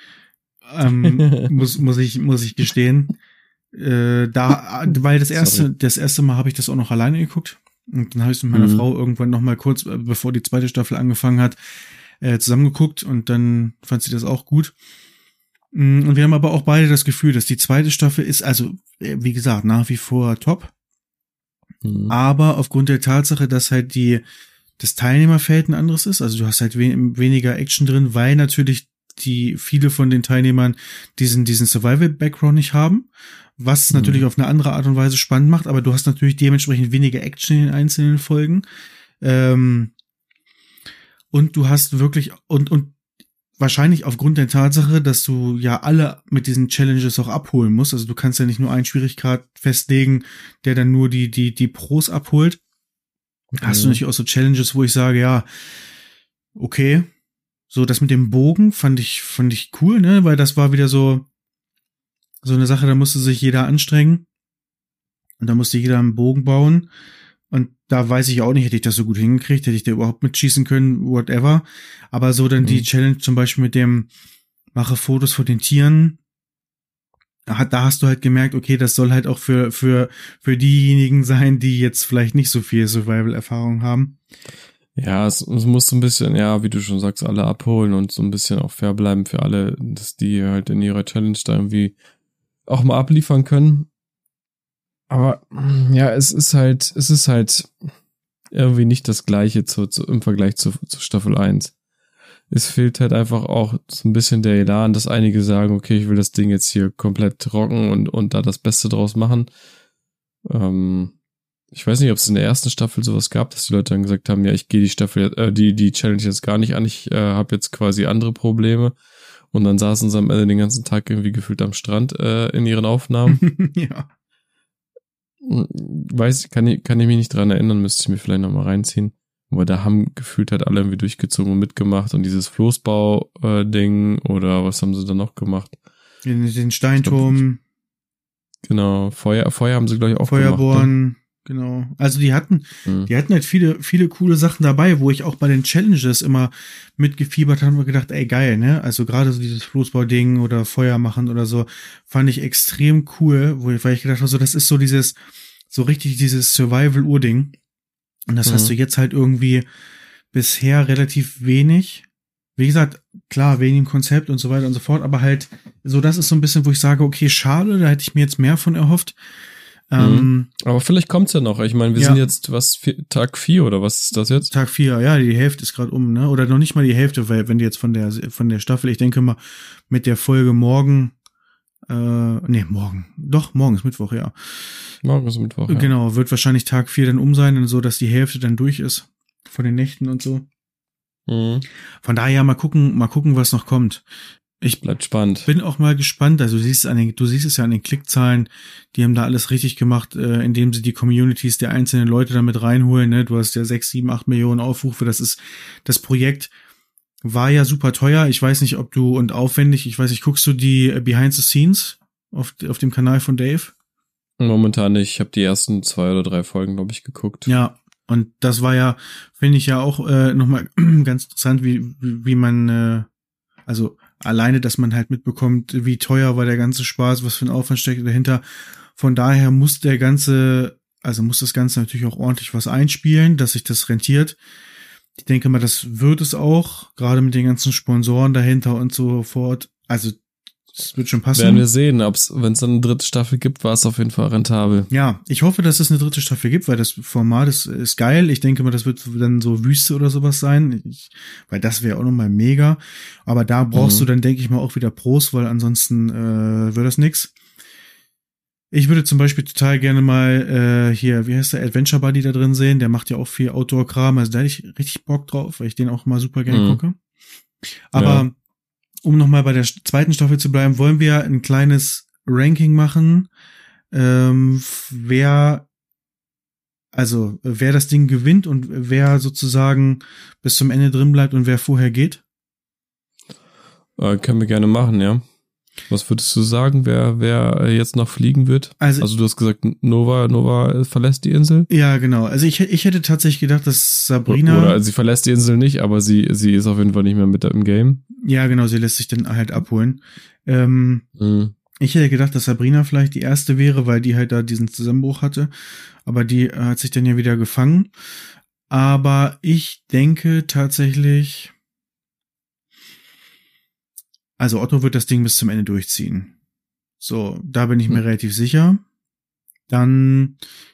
S2: Muss ich gestehen. Weil das erste Mal habe ich das auch noch alleine geguckt. Und dann habe ich es mit meiner Frau irgendwann noch mal kurz, bevor die zweite Staffel angefangen hat, zusammengeguckt und dann fand sie das auch gut. Und wir haben aber auch beide das Gefühl, dass die zweite Staffel ist, also wie gesagt, nach wie vor top. Aber aufgrund der Tatsache, dass halt das Teilnehmerfeld ein anderes ist, also du hast halt weniger Action drin, weil natürlich viele von den Teilnehmern diesen Survival-Background nicht haben, was natürlich auf eine andere Art und Weise spannend macht, aber du hast natürlich dementsprechend weniger Action in den einzelnen Folgen. Und du hast wirklich, und wahrscheinlich aufgrund der Tatsache, dass du ja alle mit diesen Challenges auch abholen musst, also du kannst ja nicht nur einen Schwierigkeitsgrad festlegen, der dann nur die Pros abholt, hast du natürlich auch so Challenges, wo ich sage, ja, okay, so das mit dem Bogen fand ich cool, ne, weil das war wieder so eine Sache, da musste sich jeder anstrengen und da musste jeder einen Bogen bauen und da weiß ich auch nicht, hätte ich das so gut hingekriegt, hätte ich da überhaupt mitschießen können, whatever, aber so dann die Challenge zum Beispiel mit dem mache Fotos von den Tieren, da hast du halt gemerkt, okay, das soll halt auch für diejenigen sein, die jetzt vielleicht nicht so viel Survival-Erfahrung haben.
S1: Ja, es muss so ein bisschen, ja, wie du schon sagst, alle abholen und so ein bisschen auch fair bleiben für alle, dass die halt in ihrer Challenge da irgendwie auch mal abliefern können. Aber ja, es ist halt irgendwie nicht das Gleiche im Vergleich zu Staffel 1. Es fehlt halt einfach auch so ein bisschen der Elan, dass einige sagen, okay, ich will das Ding jetzt hier komplett rocken und da das Beste draus machen. Ich weiß nicht, ob es in der ersten Staffel sowas gab, dass die Leute dann gesagt haben, ja, ich gehe die Challenge jetzt gar nicht an, ich habe jetzt quasi andere Probleme. Und dann saßen sie am Ende den ganzen Tag irgendwie gefühlt am Strand in ihren Aufnahmen.
S2: Ja.
S1: Kann ich mich nicht dran erinnern, müsste ich mir vielleicht nochmal reinziehen. Aber da haben gefühlt halt alle irgendwie durchgezogen und mitgemacht und dieses Floßbau-Ding oder was haben sie da noch gemacht?
S2: Den Steinturm.
S1: Genau, Feuer haben sie, glaube ich, auch
S2: Feuerbohren.
S1: gemacht. Ne?
S2: Genau. Also die hatten halt viele coole Sachen dabei, wo ich auch bei den Challenges immer mitgefiebert habe und gedacht, ey, geil, ne? Also gerade so dieses Floßball-Ding oder Feuer machen oder so, fand ich extrem cool, weil ich gedacht habe, so, das ist so richtig dieses Survival-Ur-Ding. Und das hast du jetzt halt irgendwie bisher relativ wenig. Wie gesagt, klar, wegen dem Konzept und so weiter und so fort, aber halt, so, das ist so ein bisschen, wo ich sage, okay, schade, da hätte ich mir jetzt mehr von erhofft.
S1: Aber vielleicht kommt's ja noch. Ich meine, wir sind jetzt, Tag 4 oder was ist das jetzt?
S2: Tag 4, ja, die Hälfte ist gerade ne? Oder noch nicht mal die Hälfte, weil wenn die jetzt von der Staffel, ich denke mal, mit der Folge morgen morgen ist Mittwoch, ja.
S1: Morgen ist Mittwoch, ja.
S2: Genau, wird wahrscheinlich Tag 4 dann sein, so dass die Hälfte dann durch ist von den Nächten und so. Von daher mal gucken, was noch kommt.
S1: Bleibt spannend.
S2: Bin auch mal gespannt. Also du siehst es ja an den Klickzahlen. Die haben da alles richtig gemacht, indem sie die Communities der einzelnen Leute damit reinholen. Ne? Du hast ja 6, 7, 8 Millionen Aufrufe. Das Projekt war ja super teuer. Ich weiß nicht, und aufwendig. Ich weiß nicht, guckst du die Behind the Scenes auf dem Kanal von Dave?
S1: Momentan nicht. Ich habe die ersten 2 oder 3 Folgen, glaube ich, geguckt.
S2: Ja. Und das war ja, finde ich ja auch nochmal ganz interessant, wie man, also alleine, dass man halt mitbekommt, wie teuer war der ganze Spaß, was für ein Aufwand steckt dahinter. Von daher muss das Ganze natürlich auch ordentlich was einspielen, dass sich das rentiert. Ich denke mal, das wird es auch, gerade mit den ganzen Sponsoren dahinter und so fort. Also, das wird schon passen.
S1: Werden wir sehen, wenn es dann eine 3. Staffel gibt, war es auf jeden Fall rentabel.
S2: Ja, ich hoffe, dass es eine 3. Staffel gibt, weil das Format ist geil. Ich denke mal, das wird dann so Wüste oder sowas sein, weil das wäre auch nochmal mega. Aber da brauchst du dann, denke ich mal, auch wieder Pros, weil ansonsten wird das nix. Ich würde zum Beispiel total gerne mal hier, wie heißt der, Adventure Buddy da drin sehen. Der macht ja auch viel Outdoor-Kram. Also da hätte ich richtig Bock drauf, weil ich den auch mal super gerne gucke. Aber um nochmal bei der 2. Staffel zu bleiben, wollen wir ein kleines Ranking machen, wer das Ding gewinnt und wer sozusagen bis zum Ende drin bleibt und wer vorher geht?
S1: Können wir gerne machen, ja. Was würdest du sagen, wer jetzt noch fliegen wird? Also du hast gesagt, Nova verlässt die Insel?
S2: Ja, genau. Also ich hätte tatsächlich gedacht, dass Sabrina...
S1: Oder sie verlässt die Insel nicht, aber sie ist auf jeden Fall nicht mehr mit im Game.
S2: Ja, genau, sie lässt sich dann halt abholen. Ich hätte gedacht, dass Sabrina vielleicht die erste wäre, weil die halt da diesen Zusammenbruch hatte. Aber die hat sich dann ja wieder gefangen. Aber ich denke tatsächlich... Also Otto wird das Ding bis zum Ende durchziehen. So, da bin ich mir relativ sicher. Dann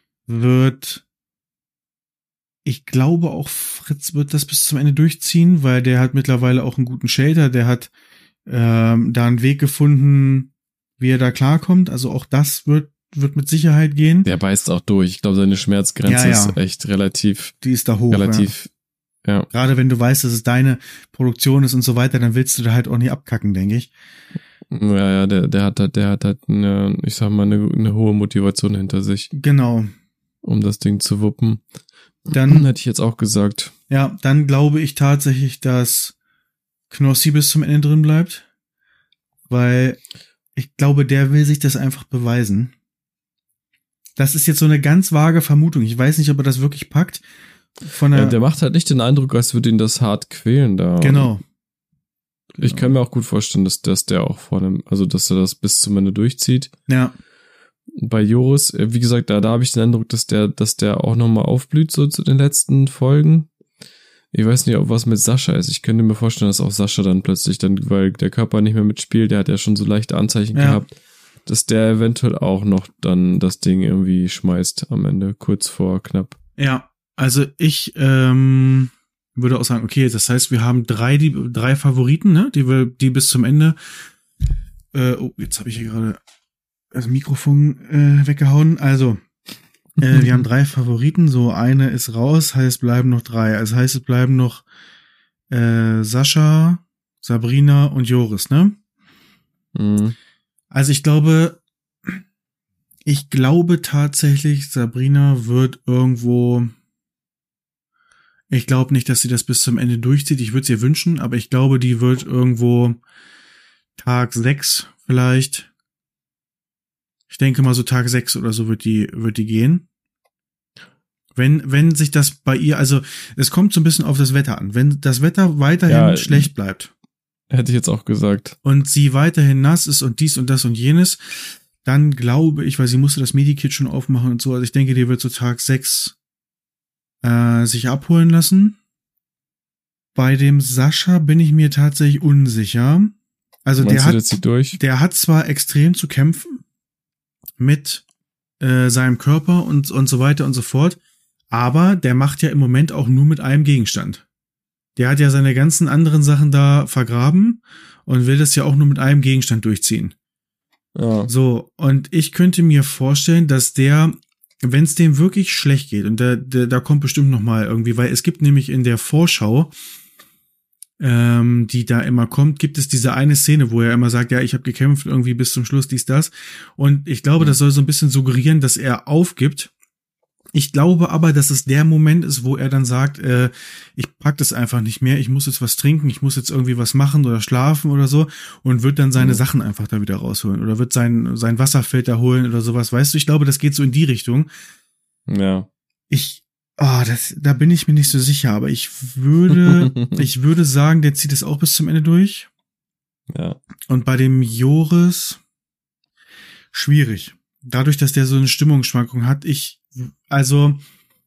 S2: ich glaube auch Fritz wird das bis zum Ende durchziehen, weil der hat mittlerweile auch einen guten Shelter, der hat da einen Weg gefunden, wie er da klarkommt. Also auch das wird mit Sicherheit gehen.
S1: Der beißt auch durch. Ich glaube, seine Schmerzgrenze ist echt relativ...
S2: Die ist da hoch.
S1: Ja.
S2: Gerade wenn du weißt, dass es deine Produktion ist und so weiter, dann willst du da halt auch nicht abkacken, denke ich.
S1: Ja, der hat halt eine, ich sag mal, eine hohe Motivation hinter sich.
S2: Genau.
S1: Um das Ding zu wuppen.
S2: Dann
S1: hätte ich jetzt auch gesagt.
S2: Ja, dann glaube ich tatsächlich, dass Knossi bis zum Ende drin bleibt. Weil ich glaube, der will sich das einfach beweisen. Das ist jetzt so eine ganz vage Vermutung. Ich weiß nicht, ob er das wirklich packt.
S1: Der macht halt nicht den Eindruck, als würde ihn das hart quälen da.
S2: Genau.
S1: Ich kann mir auch gut vorstellen, dass der auch dass er das bis zum Ende durchzieht.
S2: Ja.
S1: Bei Joris, wie gesagt, da habe ich den Eindruck, dass der auch nochmal aufblüht, so zu den letzten Folgen. Ich weiß nicht, ob was mit Sascha ist. Ich könnte mir vorstellen, dass auch Sascha dann plötzlich weil der Körper nicht mehr mitspielt, der hat ja schon so leichte Anzeichen gehabt, dass der eventuell auch noch dann das Ding irgendwie schmeißt am Ende, kurz vor knapp.
S2: Ja. Also ich würde auch sagen, okay, das heißt, wir haben drei Favoriten, ne, die bis zum Ende. Jetzt habe ich hier gerade das Mikrofon weggehauen. Also wir haben 3 Favoriten. So eine ist raus, heißt bleiben noch 3. Also heißt es bleiben noch Sascha, Sabrina und Joris, ne?
S1: Mhm.
S2: Also ich glaube tatsächlich, Sabrina wird irgendwo. Ich glaube nicht, dass sie das bis zum Ende durchzieht. Ich würde es ihr wünschen, aber ich glaube, die wird irgendwo Tag 6 vielleicht. Ich denke mal so Tag 6 oder so wird die gehen. Wenn sich das bei ihr, also es kommt so ein bisschen auf das Wetter an. Wenn das Wetter weiterhin schlecht bleibt.
S1: Hätte ich jetzt auch gesagt.
S2: Und sie weiterhin nass ist und dies und das und jenes, dann glaube ich, weil sie musste das Medikit schon aufmachen und so, also ich denke, die wird so Tag 6 sich abholen lassen. Bei dem Sascha bin ich mir tatsächlich unsicher. Also der hat zwar extrem zu kämpfen mit seinem Körper und so weiter und so fort, aber der macht ja im Moment auch nur mit einem Gegenstand. Der hat ja seine ganzen anderen Sachen da vergraben und will das ja auch nur mit einem Gegenstand durchziehen.
S1: Ja.
S2: So, und ich könnte mir vorstellen, dass der, wenn es dem wirklich schlecht geht, und da kommt bestimmt noch mal irgendwie, weil es gibt nämlich in der Vorschau, die da immer kommt, gibt es diese eine Szene, wo er immer sagt, ja, ich habe gekämpft irgendwie bis zum Schluss, dies, das. Und ich glaube, das soll so ein bisschen suggerieren, dass er aufgibt. Ich glaube aber, dass es der Moment ist, wo er dann sagt, ich pack das einfach nicht mehr, ich muss jetzt was trinken, ich muss jetzt irgendwie was machen oder schlafen oder so und wird dann seine Sachen einfach da wieder rausholen oder wird sein Wasserfilter holen oder sowas. Weißt du, ich glaube, das geht so in die Richtung.
S1: Ja.
S2: Da bin ich mir nicht so sicher, aber ich würde sagen, der zieht es auch bis zum Ende durch.
S1: Ja.
S2: Und bei dem Joris schwierig. Dadurch, dass der so eine Stimmungsschwankung hat, dann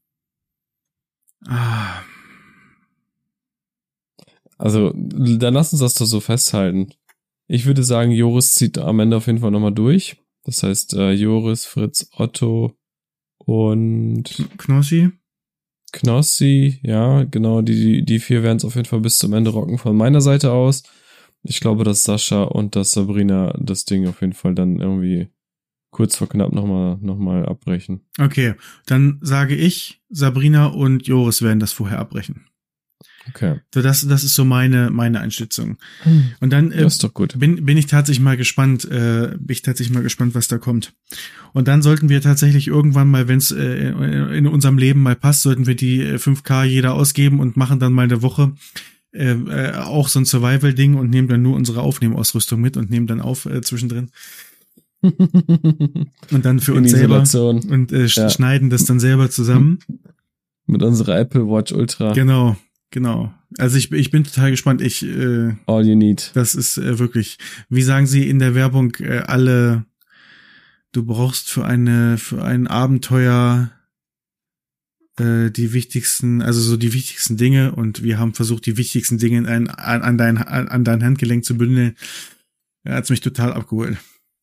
S1: lass uns das doch so festhalten. Ich würde sagen, Joris zieht am Ende auf jeden Fall nochmal durch. Das heißt, Joris, Fritz, Otto und Knossi, ja, genau, die 4 werden es auf jeden Fall bis zum Ende rocken von meiner Seite aus. Ich glaube, dass Sascha und dass Sabrina das Ding auf jeden Fall dann irgendwie kurz vor knapp nochmal abbrechen.
S2: Okay, dann sage ich, Sabrina und Joris werden das vorher abbrechen.
S1: Okay.
S2: So, das ist so meine Einschätzung. Und dann
S1: das ist doch gut.
S2: bin ich tatsächlich mal gespannt, was da kommt. Und dann sollten wir tatsächlich irgendwann mal, wenn es in unserem Leben mal passt, sollten wir die 5K jeder ausgeben und machen dann mal eine Woche auch so ein Survival-Ding und nehmen dann nur unsere Aufnehmausrüstung mit und nehmen dann auf zwischendrin. Und dann für uns selber und schneiden das dann selber zusammen.
S1: Mit unserer Apple Watch Ultra.
S2: Genau. Also ich bin total gespannt.
S1: All you need.
S2: Das ist wirklich, wie sagen sie in der Werbung, du brauchst für ein Abenteuer die wichtigsten Dinge und wir haben versucht, die wichtigsten Dinge an dein Handgelenk zu bündeln. Er hat's mich total abgeholt.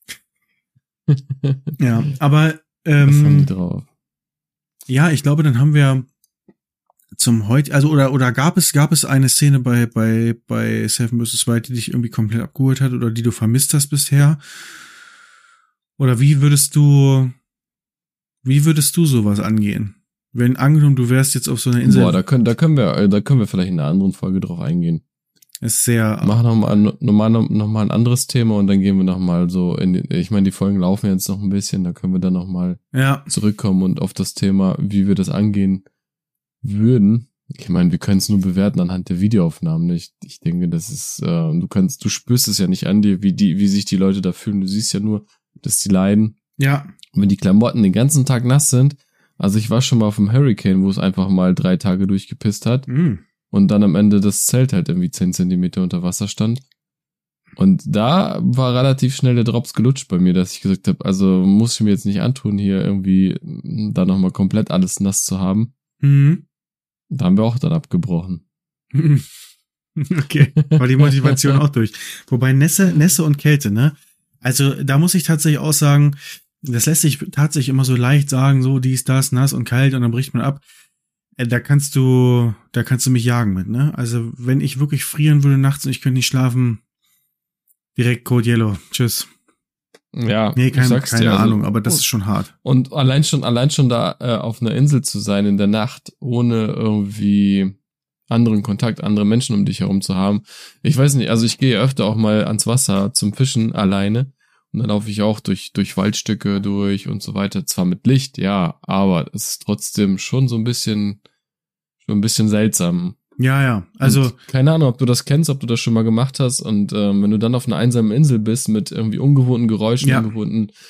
S2: Ja, aber
S1: was haben die drauf?
S2: Ja, ich glaube, dann haben wir zum heute, also oder gab es eine Szene bei Seven vs. Wild, die dich irgendwie komplett abgeholt hat oder die du vermisst hast bisher? Oder wie würdest du sowas angehen? Wenn angenommen, du wärst jetzt auf so einer Insel.
S1: Boah, da können wir vielleicht in einer anderen Folge drauf eingehen.
S2: Ist sehr.
S1: Machen noch mal ein anderes Thema und dann gehen wir noch mal so ich meine, die Folgen laufen jetzt noch ein bisschen, da können wir dann noch mal zurückkommen und auf das Thema, wie wir das angehen würden. Ich meine, wir können es nur bewerten anhand der Videoaufnahmen. Ich denke, das ist, du spürst es ja nicht an dir, wie sich die Leute da fühlen. Du siehst ja nur, dass die leiden.
S2: Ja.
S1: Und wenn die Klamotten den ganzen Tag nass sind, also ich war schon mal auf dem Hurricane, wo es einfach mal 3 Tage durchgepisst hat. Und dann am Ende das Zelt halt irgendwie 10 Zentimeter unter Wasser stand. Und da war relativ schnell der Drops gelutscht bei mir, dass ich gesagt habe, also muss ich mir jetzt nicht antun, hier irgendwie da nochmal komplett alles nass zu haben. Da haben wir auch dann abgebrochen.
S2: Okay, war die Motivation auch durch. Wobei Nässe und Kälte, ne? Also da muss ich tatsächlich auch sagen, das lässt sich tatsächlich immer so leicht sagen, so dies, das, nass und kalt und dann bricht man ab. Da kannst du mich jagen mit, ne? Also wenn ich wirklich frieren würde nachts und ich könnte nicht schlafen, direkt Code Yellow. Tschüss.
S1: Ja,
S2: nee, keine Ahnung, aber das ist schon hart.
S1: Und allein schon da auf einer Insel zu sein in der Nacht, ohne irgendwie anderen Kontakt, andere Menschen um dich herum zu haben. Ich weiß nicht, also ich gehe öfter auch mal ans Wasser zum Fischen alleine und dann laufe ich auch durch Waldstücke durch und so weiter. Zwar mit Licht, ja, aber es ist trotzdem schon so ein bisschen seltsam.
S2: Ja, also
S1: und keine Ahnung, ob du das kennst, ob du das schon mal gemacht hast und wenn du dann auf einer einsamen Insel bist mit irgendwie ungewohnten Geräuschen, ungewohnten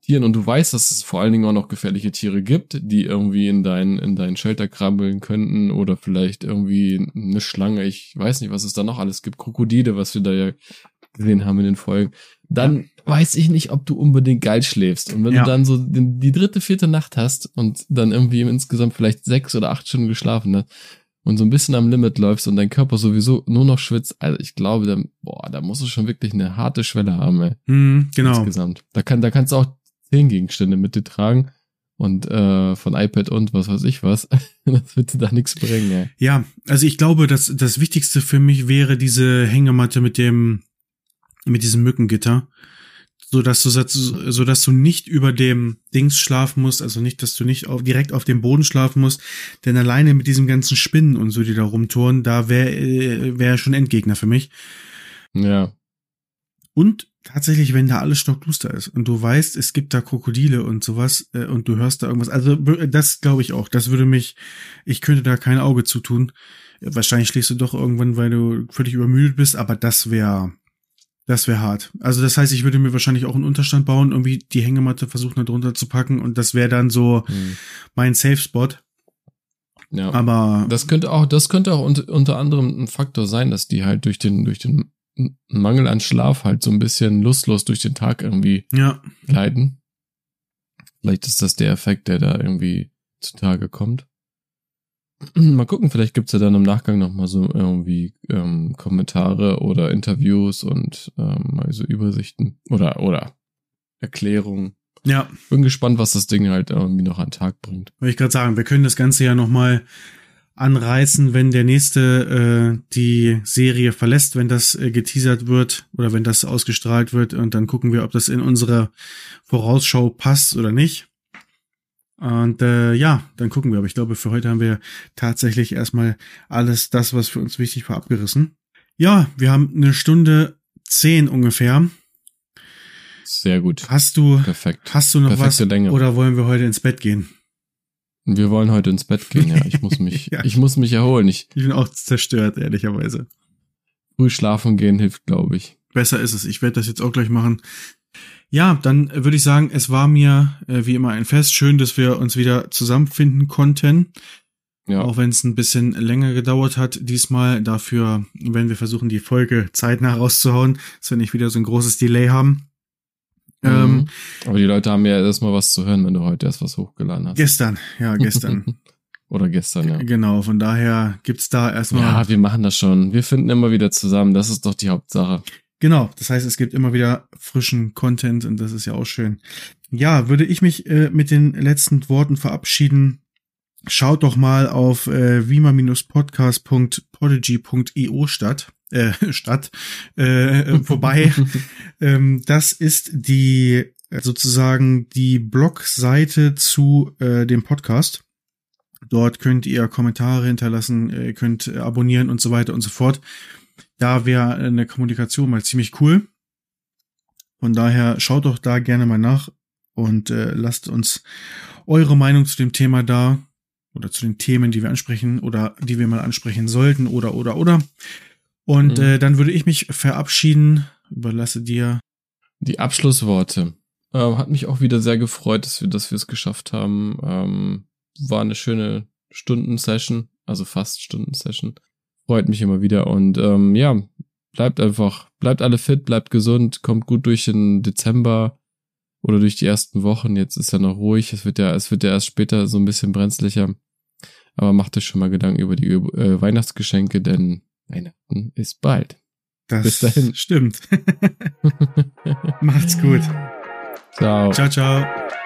S1: Tieren und du weißt, dass es vor allen Dingen auch noch gefährliche Tiere gibt, die irgendwie in dein Shelter krabbeln könnten oder vielleicht irgendwie eine Schlange, ich weiß nicht, was es da noch alles gibt, Krokodile, was wir da ja gesehen haben in den Folgen, dann weiß ich nicht, ob du unbedingt geil schläfst. Und wenn du dann so die 3., 4. Nacht hast und dann irgendwie insgesamt vielleicht 6 oder 8 Stunden geschlafen hast und so ein bisschen am Limit läufst und dein Körper sowieso nur noch schwitzt, also ich glaube, da musst du schon wirklich eine harte Schwelle haben, ey.
S2: Genau.
S1: Insgesamt. Da kannst du auch 10 Gegenstände mit dir tragen und von iPad und was weiß ich was. Das wird dir da nichts bringen, ey.
S2: Ja, also ich glaube, dass das Wichtigste für mich wäre diese Hängematte mit diesem Mückengitter, sodass du nicht über dem Dings schlafen musst, also nicht, dass du nicht direkt auf dem Boden schlafen musst, denn alleine mit diesem ganzen Spinnen und so, die da rumtouren, da wäre schon Endgegner für mich.
S1: Ja.
S2: Und tatsächlich, wenn da alles stockduster ist und du weißt, es gibt da Krokodile und sowas und du hörst da irgendwas, also das glaube ich auch, ich könnte da kein Auge zutun. Wahrscheinlich schläfst du doch irgendwann, weil du völlig übermüdet bist, aber das wäre hart. Also das heißt, ich würde mir wahrscheinlich auch einen Unterstand bauen, irgendwie die Hängematte versuchen da drunter zu packen und das wäre dann so mein Safe Spot.
S1: Ja.
S2: Aber
S1: das könnte auch unter anderem ein Faktor sein, dass die halt durch den Mangel an Schlaf halt so ein bisschen lustlos durch den Tag irgendwie leiden. Vielleicht ist das der Effekt, der da irgendwie zutage kommt. Mal gucken, vielleicht gibt's ja dann im Nachgang nochmal so irgendwie Kommentare oder Interviews und also Übersichten oder Erklärungen.
S2: Ja.
S1: Bin gespannt, was das Ding halt irgendwie noch an den Tag bringt.
S2: Wollte ich gerade sagen, wir können das Ganze ja nochmal anreißen, wenn der nächste die Serie verlässt, wenn das geteasert wird oder wenn das ausgestrahlt wird und dann gucken wir, ob das in unsere Vorausschau passt oder nicht. Und dann gucken wir. Aber ich glaube, für heute haben wir tatsächlich erstmal alles das, was für uns wichtig war, abgerissen. Ja, wir haben 1:10 ungefähr.
S1: Sehr gut.
S2: Hast du noch
S1: Perfekte
S2: was
S1: Länge.
S2: Oder wollen wir heute ins Bett gehen?
S1: Wir wollen heute ins Bett gehen, ja. Ich muss mich, ich muss mich erholen. Ich
S2: bin auch zerstört, ehrlicherweise.
S1: Früh schlafen gehen hilft, glaube ich.
S2: Besser ist es. Ich werde das jetzt auch gleich machen. Ja, dann würde ich sagen, es war mir wie immer ein Fest. Schön, dass wir uns wieder zusammenfinden konnten. Ja. Auch wenn es ein bisschen länger gedauert hat diesmal. Dafür, wenn wir versuchen, die Folge zeitnah rauszuhauen, dass wir nicht wieder so ein großes Delay haben.
S1: Aber die Leute haben ja erstmal was zu hören, wenn du heute erst was hochgeladen hast.
S2: Gestern.
S1: Oder gestern, ja.
S2: Genau, von daher gibt's da erstmal...
S1: Ja, wir machen das schon. Wir finden immer wieder zusammen. Das ist doch die Hauptsache.
S2: Genau, das heißt, es gibt immer wieder frischen Content und das ist ja auch schön. Ja, würde ich mich mit den letzten Worten verabschieden. Schaut doch mal auf vima-podcast.podigy.io vorbei. Das ist sozusagen die Blogseite zu dem Podcast. Dort könnt ihr Kommentare hinterlassen, könnt abonnieren und so weiter und so fort. Da wäre eine Kommunikation mal ziemlich cool. Von daher schaut doch da gerne mal nach und lasst uns eure Meinung zu dem Thema da oder zu den Themen, die wir ansprechen oder die wir mal ansprechen sollten oder. Und dann würde ich mich verabschieden, überlasse dir
S1: die Abschlussworte. Hat mich auch wieder sehr gefreut, dass wir es geschafft haben. War eine schöne Stundensession, also fast Stundensession. Freut mich immer wieder und bleibt alle fit, bleibt gesund, kommt gut durch den Dezember oder durch die ersten Wochen. Jetzt ist ja noch ruhig, es wird ja erst später so ein bisschen brenzlicher. Aber macht euch schon mal Gedanken über die Weihnachtsgeschenke, denn Weihnachten ist bald.
S2: Das
S1: bis dahin.
S2: Stimmt. Macht's gut.
S1: Ciao.
S2: Ciao, ciao.